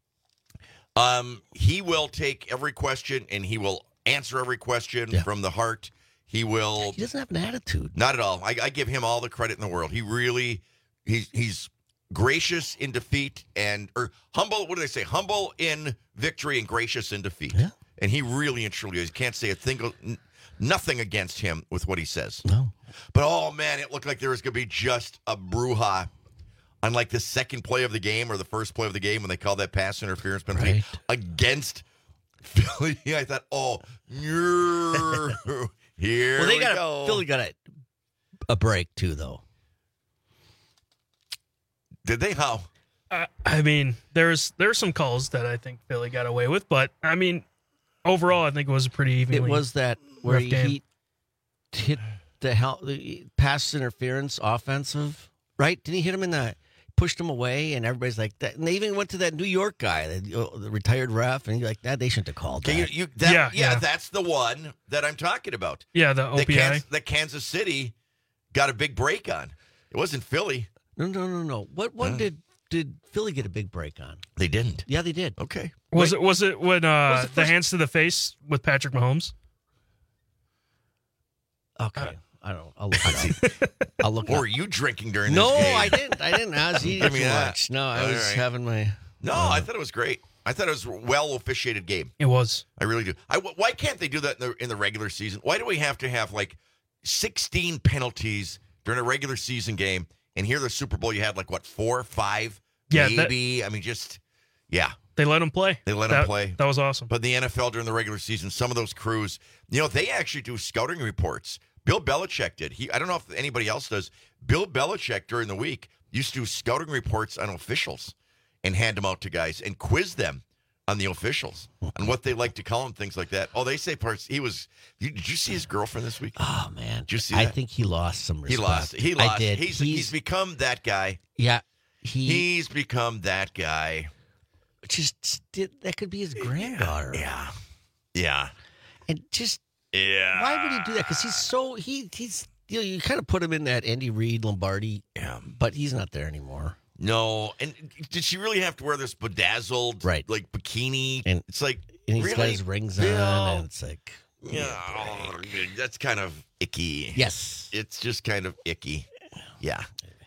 He will take every question and he will answer every question from the heart. He will. He doesn't have an attitude. Not at all. I give him all the credit in the world. He really, he's gracious in defeat or humble. What do they say? Humble in victory and gracious in defeat. Yeah. And he really and truly is. You can't say nothing against him with what he says. No. But, oh, man, it looked like there was going to be just a brouhaha on, like, the second play of the game or the first play of the game when they called that pass interference penalty against Philly. I thought, here we go. Philly got a break, too, though. Did they? How? I mean, there's some calls that I think Philly got away with, but, I mean, overall, I think it was a pretty evenly. It was that where rough game. he hit the pass interference offensive, right? Didn't he hit him in the pushed him away, and everybody's like that. And they even went to that New York guy, the retired ref, and you're like, they shouldn't have called that. That's the one that I'm talking about. Yeah, the OPI. That Kansas City got a big break on. It wasn't Philly. No. What one did Philly get a big break on? They didn't. Yeah, they did. Okay. Was it when the hands to the face with Patrick Mahomes? Okay. I don't know. I'll look it up. I'll look. Or were you drinking during this game? No, I didn't. I was eating too much. No, I was having my. No, I thought it was great. I thought it was a well officiated game. It was. I really do. Why can't they do that in the regular season? Why do we have to have like 16 penalties during a regular season game? And here, the Super Bowl, you had like 4 or 5, maybe. They let them play. Play. That was awesome. But the NFL during the regular season, some of those crews, they actually do scouting reports. Bill Belichick did. I don't know if anybody else does. Bill Belichick during the week used to do scouting reports on officials and hand them out to guys and quiz them on the officials and what they like to call them, things like that. Oh, they say parts. Did you see his girlfriend this week? Oh man, did you see that? I think he lost some respect. He lost. I did. He's become that guy. Yeah, he's become that guy. That could be his granddaughter. Yeah, and just. Yeah. Why would he do that? Because he's you kind of put him in that Andy Reid Lombardi, but he's not there anymore. No, and did she really have to wear this bedazzled like bikini? And it's like and he's got his rings on, and it's like that's kind of icky. Yes, it's just kind of icky. Yeah.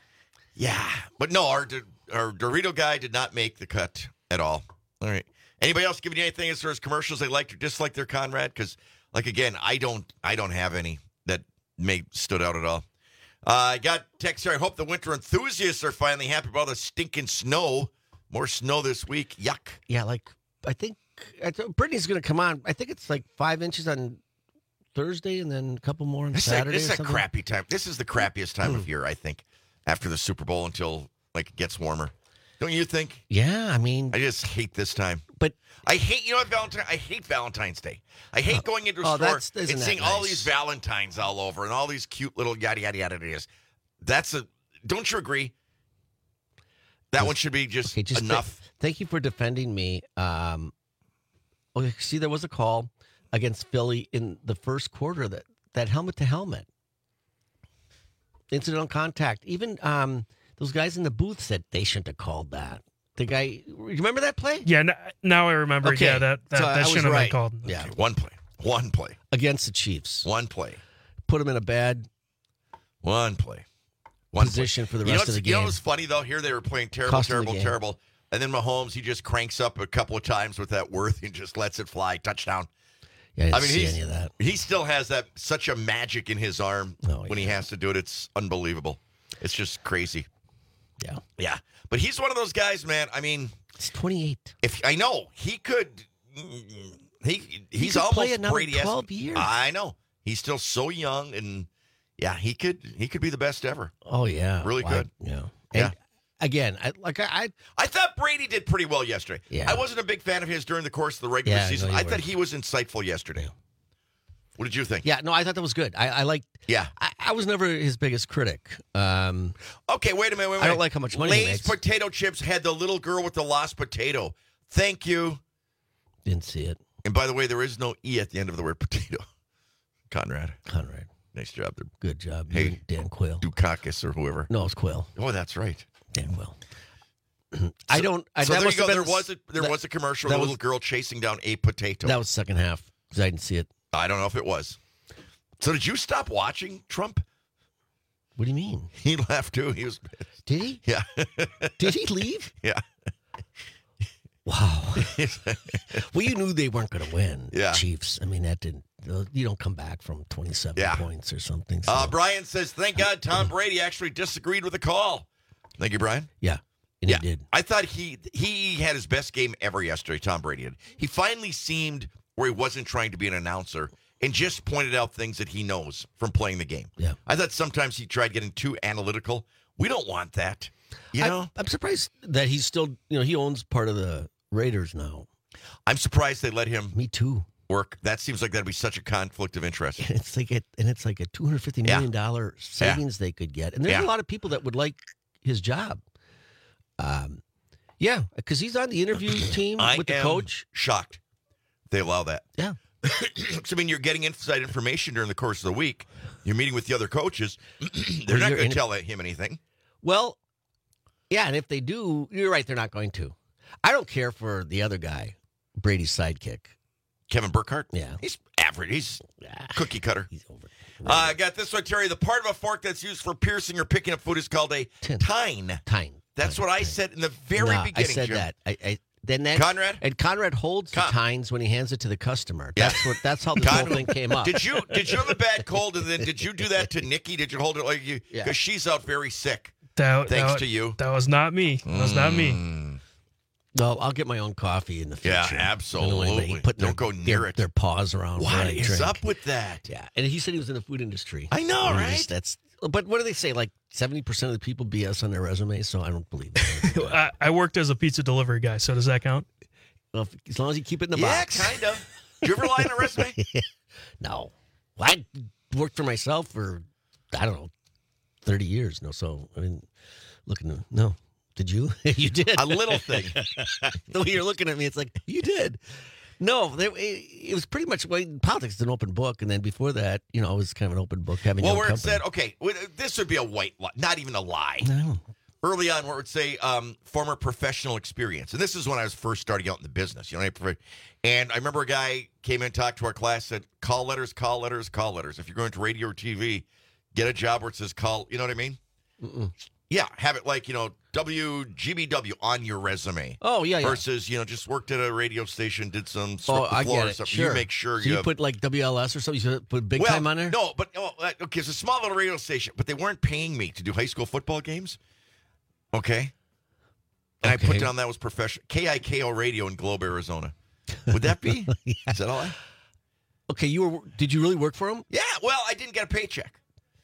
But no, our Dorito guy did not make the cut at all. All right. Anybody else giving you anything as far as commercials they liked or disliked their Conrad? Because again, I don't have any that stood out at all. I got text here. I hope the winter enthusiasts are finally happy about all the stinking snow. More snow this week. Yuck. Yeah, I think Brittany's going to come on. I think it's 5 inches on Thursday and then a couple more on Saturday. This is a crappy time. This is the crappiest time of year, I think, after the Super Bowl until it gets warmer. Don't you think? Yeah, I mean, I just hate this time. But I hate, I hate Valentine's Day. I hate going into a store and seeing all these Valentines all over and all these cute little yada yada yada yada. Don't you agree? That one should be just enough. Thank you for defending me. See, there was a call against Philly in the first quarter that helmet to helmet incidental contact. Even those guys in the booth said they shouldn't have called that. The guy, remember that play? Yeah, now I remember. Okay. Yeah, that So I was shouldn't have right. been called. Yeah. Okay, one play. Against the Chiefs. One play. Put him in a bad position for the rest of the game. You know what's funny, though? Here they were playing terrible. And then Mahomes, he just cranks up a couple of times with that Worth and just lets it fly. Touchdown. Yeah, I didn't see any of that. He still has such a magic in his arm when he has to do it. It's unbelievable. It's just crazy. Yeah. Yeah. But he's one of those guys, man. I mean, he's 28. I know he could. He's could almost play another Brady-esque. 12 years. I know. He's still so young, and yeah, he could be the best ever. Oh yeah, really good. Yeah. Yeah. And again, I thought Brady did pretty well yesterday. Yeah. I wasn't a big fan of his during the course of the regular season. No, I thought he was insightful yesterday. What did you think? Yeah, no, I thought that was good. I liked. Yeah, I was never his biggest critic. Okay, wait a minute. I don't like how much money he Lay's makes. potato chips had the little girl with the lost potato. Thank you. Didn't see it. And by the way, there is no E at the end of the word potato. Conrad. Nice job there. Good job. Hey, Dan Quayle. Dukakis or whoever. No, it's Quayle. Oh, that's right. Dan Quayle. So there you go. There was a commercial with a little girl chasing down a potato. That was the second half because I didn't see it. I don't know if it was. So did you stop watching Trump? What do you mean? He left too. He was pissed. Did he? Yeah. Did he leave? Yeah. Wow. Well, you knew they weren't going to win. Yeah. Chiefs. I mean, that didn't. You don't come back from 27 points or something. So. Brian says, "Thank God Tom Brady actually disagreed with the call." Thank you, Brian. Yeah. And he did. I thought he had his best game ever yesterday. Tom Brady did. He finally seemed where he wasn't trying to be an announcer and just pointed out things that he knows from playing the game. Yeah. I thought sometimes he tried getting too analytical. We don't want that. You know? I'm surprised that he's still, he owns part of the Raiders now. I'm surprised they let him. Me too. Work. That seems like that'd be such a conflict of interest. And it's like a $250 million savings they could get. And there's a lot of people that would like his job. Yeah, because he's on the interview team with the coach. Shocked they allow that. Yeah. I mean, you're getting inside information during the course of the week. You're meeting with the other coaches. They're not going to tell him anything. Well, yeah, and if they do, you're right, they're not going to. I don't care for the other guy, Brady's sidekick. Kevin Burkhardt? Yeah. He's average. He's cookie cutter. He's over. I got this one, Terry. The part of a fork that's used for piercing or picking up food is called a tine. Tine. That's what I said in the very beginning, I said Jim. that. Then Conrad? And Conrad holds the tines when he hands it to the customer. That's how this whole thing came up. Did you have a bad cold, and then did you do that to Nikki? Did you hold it like you? Because she's out very sick. Thanks to you. That was not me. That was not me. Well, I'll get my own coffee in the future. Yeah, absolutely. Don't go near it. Their paws around. What is up with that? Yeah, and he said he was in the food industry. I know, right? But what do they say? Like 70% of the people BS on their resume, so I don't believe that. I worked as a pizza delivery guy, so does that count? Well, as long as you keep it in the box. Yeah, kind of. Did you ever lie on a resume? No. Well, I worked for myself for, 30 years. No, so, I mean, no. Did you? You did. A little thing. The way you're looking at me, it's like, you did. No, it was pretty much, politics is an open book. And then before that, it was kind of an open book. Having well, your where own it said, okay, this would be a white lie, not even a lie. No. Early on, where it would say former professional experience. And this is when I was first starting out in the business. And I remember a guy came in and talked to our class, said, call letters, call letters, call letters. If you're going to radio or TV, get a job where it says call, you know what I mean? Mm-mm. Yeah, have it like, WGBW on your resume. Oh, yeah. Versus, just worked at a radio station, did some I floor get or it. something. Sure. You make sure so you put like WLS or something? You put big time on there? No, but okay, it's a small little radio station, but they weren't paying me to do high school football games. Okay. And I put down that was professional. KIKO radio in Globe, Arizona. Would that be? Yeah. Is that all I? Okay, did you really work for him? Yeah, well, I didn't get a paycheck.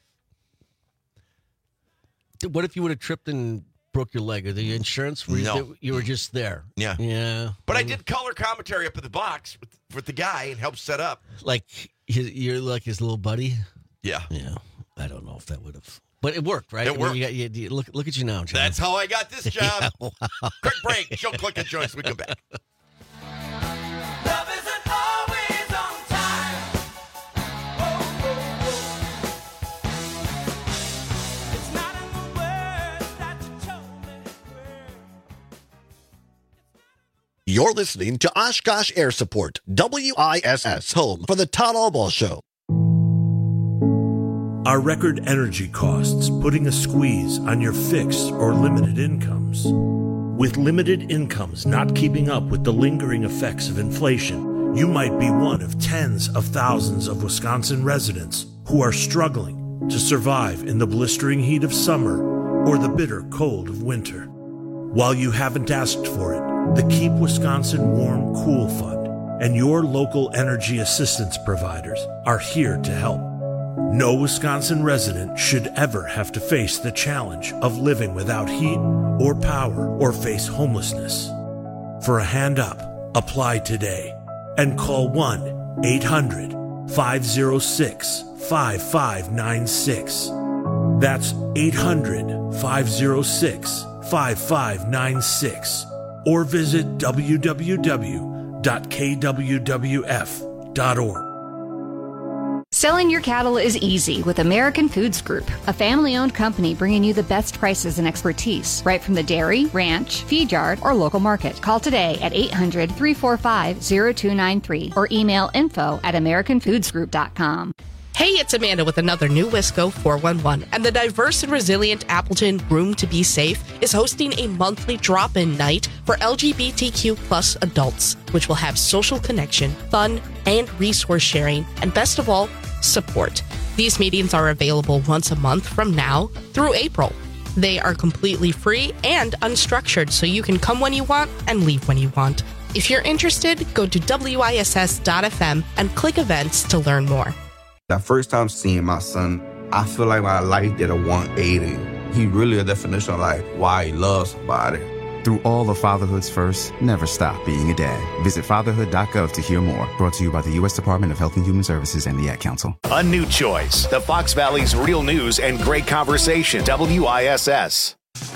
What if you would have tripped and broke your leg? Or the insurance? No. You were just there. Yeah. Yeah. But I did color commentary up in the box with the guy and helped set up. Like, you're like his little buddy? Yeah. Yeah. I don't know if that would have. But it worked, right? It worked. You look at you now, John. That's how I got this job. Yeah, wow. Quick break. Joe Click and Joyce. We come back. You're listening to Oshkosh Air Support, WISS, home for the Todd Albaugh Show. Are record energy costs putting a squeeze on your fixed or limited incomes? With limited incomes not keeping up with the lingering effects of inflation, you might be one of tens of thousands of Wisconsin residents who are struggling to survive in the blistering heat of summer or the bitter cold of winter. While you haven't asked for it, the Keep Wisconsin Warm Cool Fund and your local energy assistance providers are here to help. No Wisconsin resident should ever have to face the challenge of living without heat or power or face homelessness. For a hand up, apply today and call 1-800-506-5596. That's 800-506-5596. Or visit www.kwwf.org. Selling your cattle is easy with American Foods Group, a family-owned company bringing you the best prices and expertise, right from the dairy, ranch, feed yard, or local market. Call today at 800-345-0293 or email info@americanfoodsgroup.com. Hey, it's Amanda with another new Wisco 411, and the diverse and resilient Appleton Room to Be Safe is hosting a monthly drop-in night for LGBTQ plus adults, which will have social connection, fun, and resource sharing, and best of all, support. These meetings are available once a month from now through April. They are completely free and unstructured, so you can come when you want and leave when you want. If you're interested, go to WISS.FM and click events to learn more. That first time seeing my son, I feel like my life did a 180. He really a definition of like why he loves somebody. Through all of fatherhood's first, never stop being a dad. Visit fatherhood.gov to hear more. Brought to you by the U.S. Department of Health and Human Services and the Ad Council. A new choice. The Fox Valley's real news and great conversation. WISS.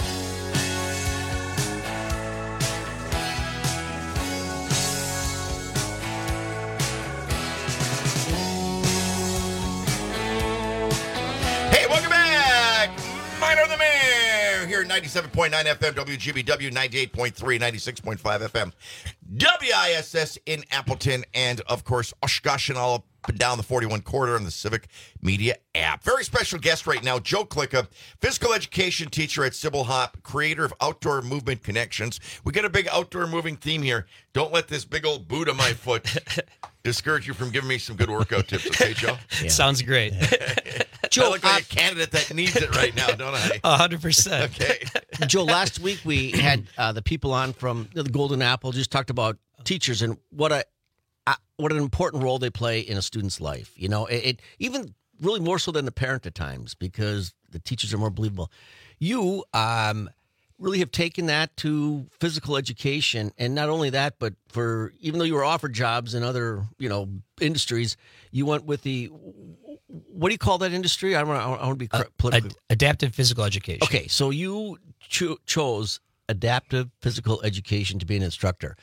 Hey, welcome back. Minor the Mayor here at 97.9 FM, WGBW, 98.3, 96.5 FM, WISS in Appleton, and, of course, Oshkosh and all up and down the 41 corridor on the Civic Media app. Very special guest right now, Joe Klicka, physical education teacher at Sybil Hop, creator of Outdoor Movement Connections. We got a big outdoor moving theme here. Don't let this big old boot on my foot discourage you from giving me some good workout tips, okay, Joe? Yeah. Sounds great. Joe, I look like a candidate that needs it right now, don't I? 100%. Okay. Joe, last week we had the people on from the Golden Apple, just talked about teachers and what an important role they play in a student's life. You know, it even really more so than the parent at times, because the teachers are more believable. You really have taken that to physical education, and not only that, but for even though you were offered jobs in other industries, you went with the, what do you call that industry? I want to be political. Adaptive physical education. Okay, so you chose adaptive physical education to be an instructor.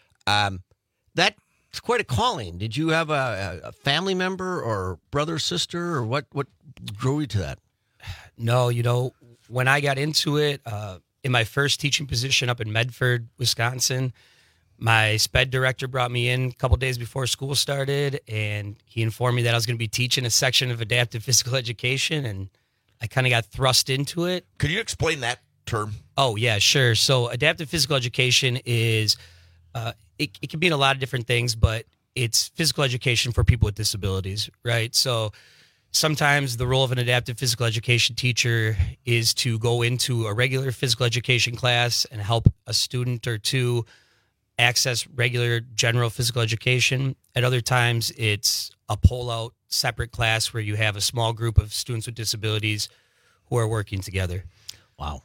That's quite a calling. Did you have a family member or brother, sister, or what drew you to that? No, when I got into it, in my first teaching position up in Medford, Wisconsin, my SPED director brought me in a couple days before school started, and he informed me that I was going to be teaching a section of adaptive physical education, and I kind of got thrust into it. Could you explain that term? Oh, yeah, sure. So adaptive physical education is, it can mean a lot of different things, but it's physical education for people with disabilities, right? So sometimes the role of an adaptive physical education teacher is to go into a regular physical education class and help a student or two access regular general physical education. At other times, it's a pull-out separate class where you have a small group of students with disabilities who are working together. Wow.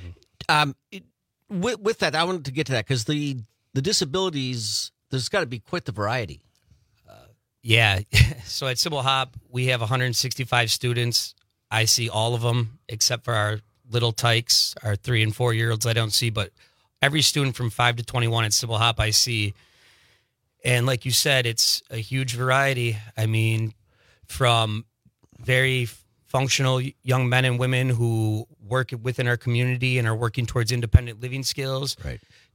With that, I wanted to get to that because the disabilities, there's got to be quite the variety. Yeah. So at Sybil Hop, we have 165 students. I see all of them except for our little tykes, our 3 and 4 year olds I don't see, but every student from 5 to 21 at Sybil Hop I see. And like you said, it's a huge variety. I mean, from very functional young men and women who work within our community and are working towards independent living skills, right,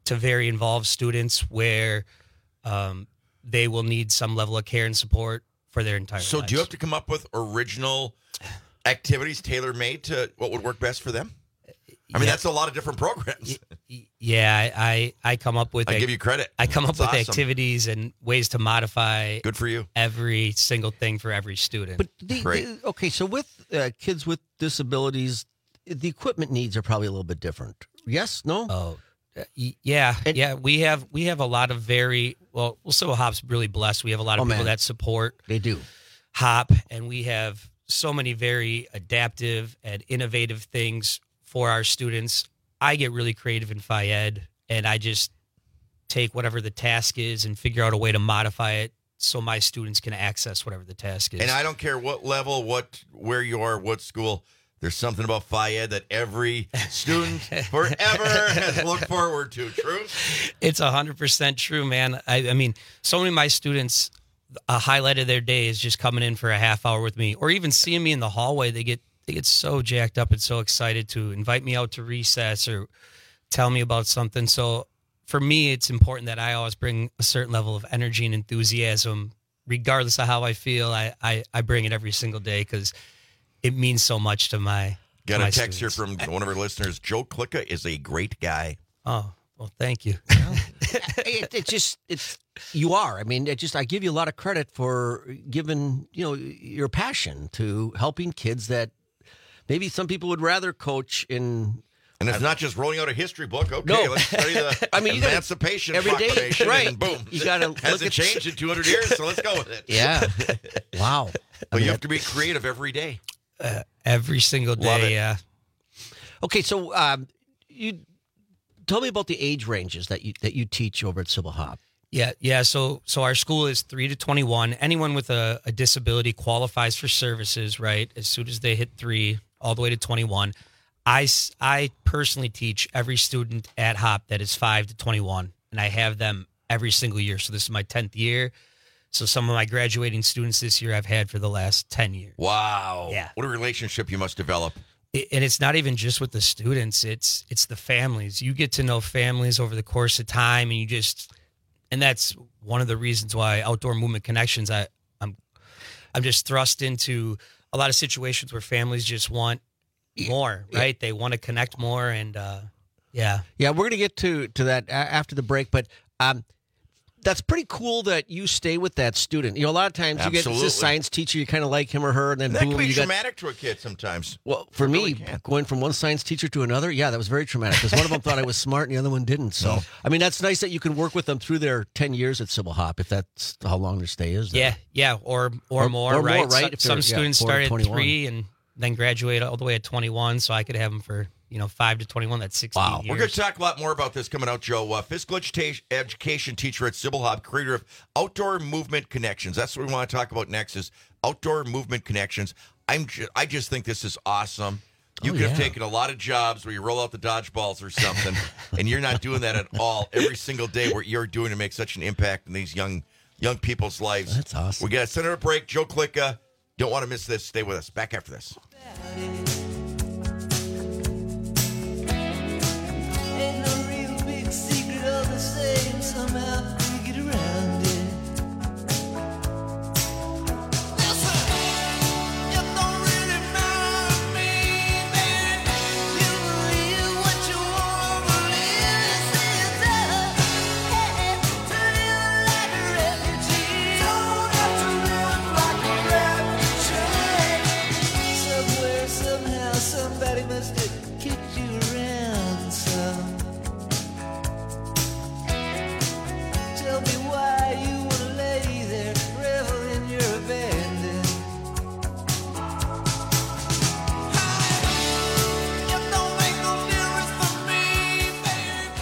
to very involved students where they will need some level of care and support for their entire lives. So do you have to come up with original activities tailor-made to what would work best for them? I mean, that's a lot of different programs. Yeah, I come up with... I give you credit. I come up That's with awesome. activities and ways to modify... Good for you. ...every single thing for every student. But okay, so with kids with disabilities, the equipment needs are probably a little bit different. Yes? No? Oh, yeah. We have a lot of Civil Hop's really blessed. We have a lot of people that support. They do. Hop, and we have so many very adaptive and innovative things for our students. I get really creative in Phi Ed, and I just take whatever the task is and figure out a way to modify it so my students can access whatever the task is. And I don't care what level, where you are, what school. There's something about Phi Ed that every student forever has looked forward to. True? It's 100% true, man. I mean, so many of my students, a highlight of their day is just coming in for a half hour with me, or even seeing me in the hallway. They get so jacked up and so excited to invite me out to recess or tell me about something. So for me, it's important that I always bring a certain level of energy and enthusiasm, regardless of how I feel. I bring it every single day because it means so much to my Got to a my text students. here from one of our listeners. Joe Klicka is a great guy. Oh, well, thank you. You are. I mean, I give you a lot of credit for giving, your passion to helping kids that maybe some people would rather coach in. And it's not just rolling out a history book. Okay, No. let's study the Emancipation every day, Proclamation, right. and boom. You gotta hasn't look at- changed in 200 years, so let's go with it. Yeah. Wow. But you have to be creative every day. Every single Love day, it. yeah. Okay, so you tell me about the age ranges that you teach over at Civil Hop. Yeah. So our school is 3 to 21. Anyone with a disability qualifies for services, right? As soon as they hit 3, all the way to 21. I personally teach every student at Hop that is 5 to 21, and I have them every single year. So this is my 10th year. So some of my graduating students this year I've had for the last 10 years. Wow. Yeah. What a relationship you must develop. And it's not even just with the students, it's the families. You get to know families over the course of time, and that's one of the reasons why Outdoor Movement Connections, I'm just thrust into a lot of situations where families just want more, right? They want to connect more, and yeah. Yeah, we're going to get to that after the break, but that's pretty cool that you stay with that student. A lot of times you get Absolutely. this science teacher, you kind of like him or her, and then That boom, can be you got. traumatic to a kid sometimes. Well, for me, going from one science teacher to another, that was very traumatic because one of them thought I was smart and the other one didn't. So, I mean, that's nice that you can work with them through their 10 years at Civil Hop, if that's how long their stay is. There. Yeah, or more, more, right? right? If Some they're, students 4 to start at 21. 3 and then graduate all the way at 21, so I could have them for 5 to 21. That's 16 years. We're going to talk a lot more about this coming out, Joe. Physical education teacher at Civil Hop, creator of Outdoor Movement Connections. That's what we want to talk about next is Outdoor Movement Connections. I just think this is awesome. You could have taken a lot of jobs where you roll out the dodgeballs or something, and you're not doing that at all. Every single day, what you're doing to make such an impact in these young people's lives. That's awesome. We got to send her a break. Joe Klicka. Don't want to miss this. Stay with us. Back after this. Ain't no real big secret, all the same. Somehow we get around it. Listen, it don't really matter to me, baby. You believe what you want to believe. This is hey, to live like a refugee. Don't have to live like a refugee. Somewhere, somehow, somebody must have kicked you around some. Tell me why you wanna lay there, revel in your abandon. It don't make no difference for me, baby.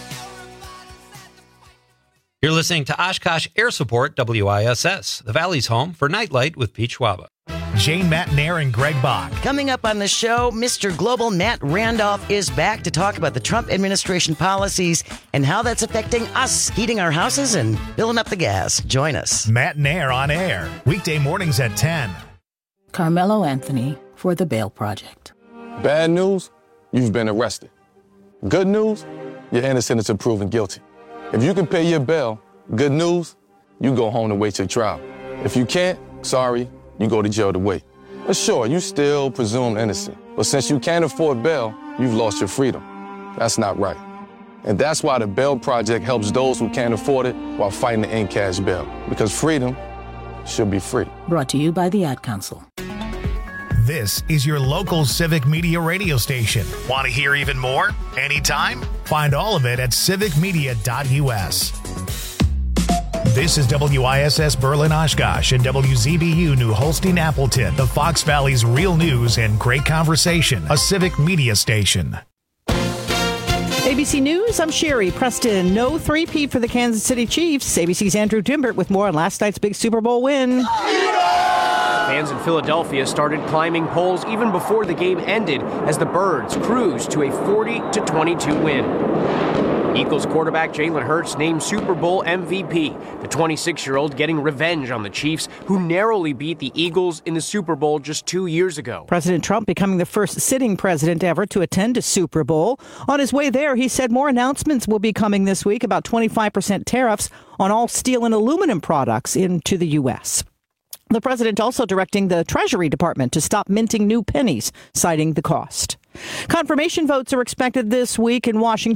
You're listening to Oshkosh Air Support WISS, the Valley's home for Nightlight with Pete Schwaba. Jane Matnair and Greg Bach. Coming up on the show, Mr. Global Matt Randolph is back to talk about the Trump administration policies and how that's affecting us heating our houses and filling up the gas. Join us. Matnair on air, weekday mornings at 10. Carmelo Anthony for The Bail Project. Bad news, you've been arrested. Good news, you're innocent until proven guilty. If you can pay your bail, good news, you go home to wait your trial. If you can't, sorry, you go to jail to wait. But sure, you still presumed innocent. But since you can't afford bail, you've lost your freedom. That's not right. And that's why the Bail Project helps those who can't afford it while fighting to end cash bail. Because freedom should be free. Brought to you by the Ad Council. This is your local civic media radio station. Want to hear even more? Anytime? Find all of it at civicmedia.us. This is WISS Berlin Oshkosh and WZBU New Holstein Appleton, the Fox Valley's real news and great conversation, a civic media station. ABC News, I'm Sherry Preston. No three-peat for the Kansas City Chiefs. ABC's Andrew Dimbert with more on last night's big Super Bowl win. Fans in Philadelphia started climbing poles even before the game ended as the Birds cruised to a 40-22 win. Eagles quarterback Jalen Hurts named Super Bowl MVP, the 26-year-old getting revenge on the Chiefs, who narrowly beat the Eagles in the Super Bowl just 2 years ago. President Trump becoming the first sitting president ever to attend a Super Bowl. On his way there, he said more announcements will be coming this week about 25% tariffs on all steel and aluminum products into the U.S. The president also directing the Treasury Department to stop minting new pennies, citing the cost. Confirmation votes are expected this week in Washington.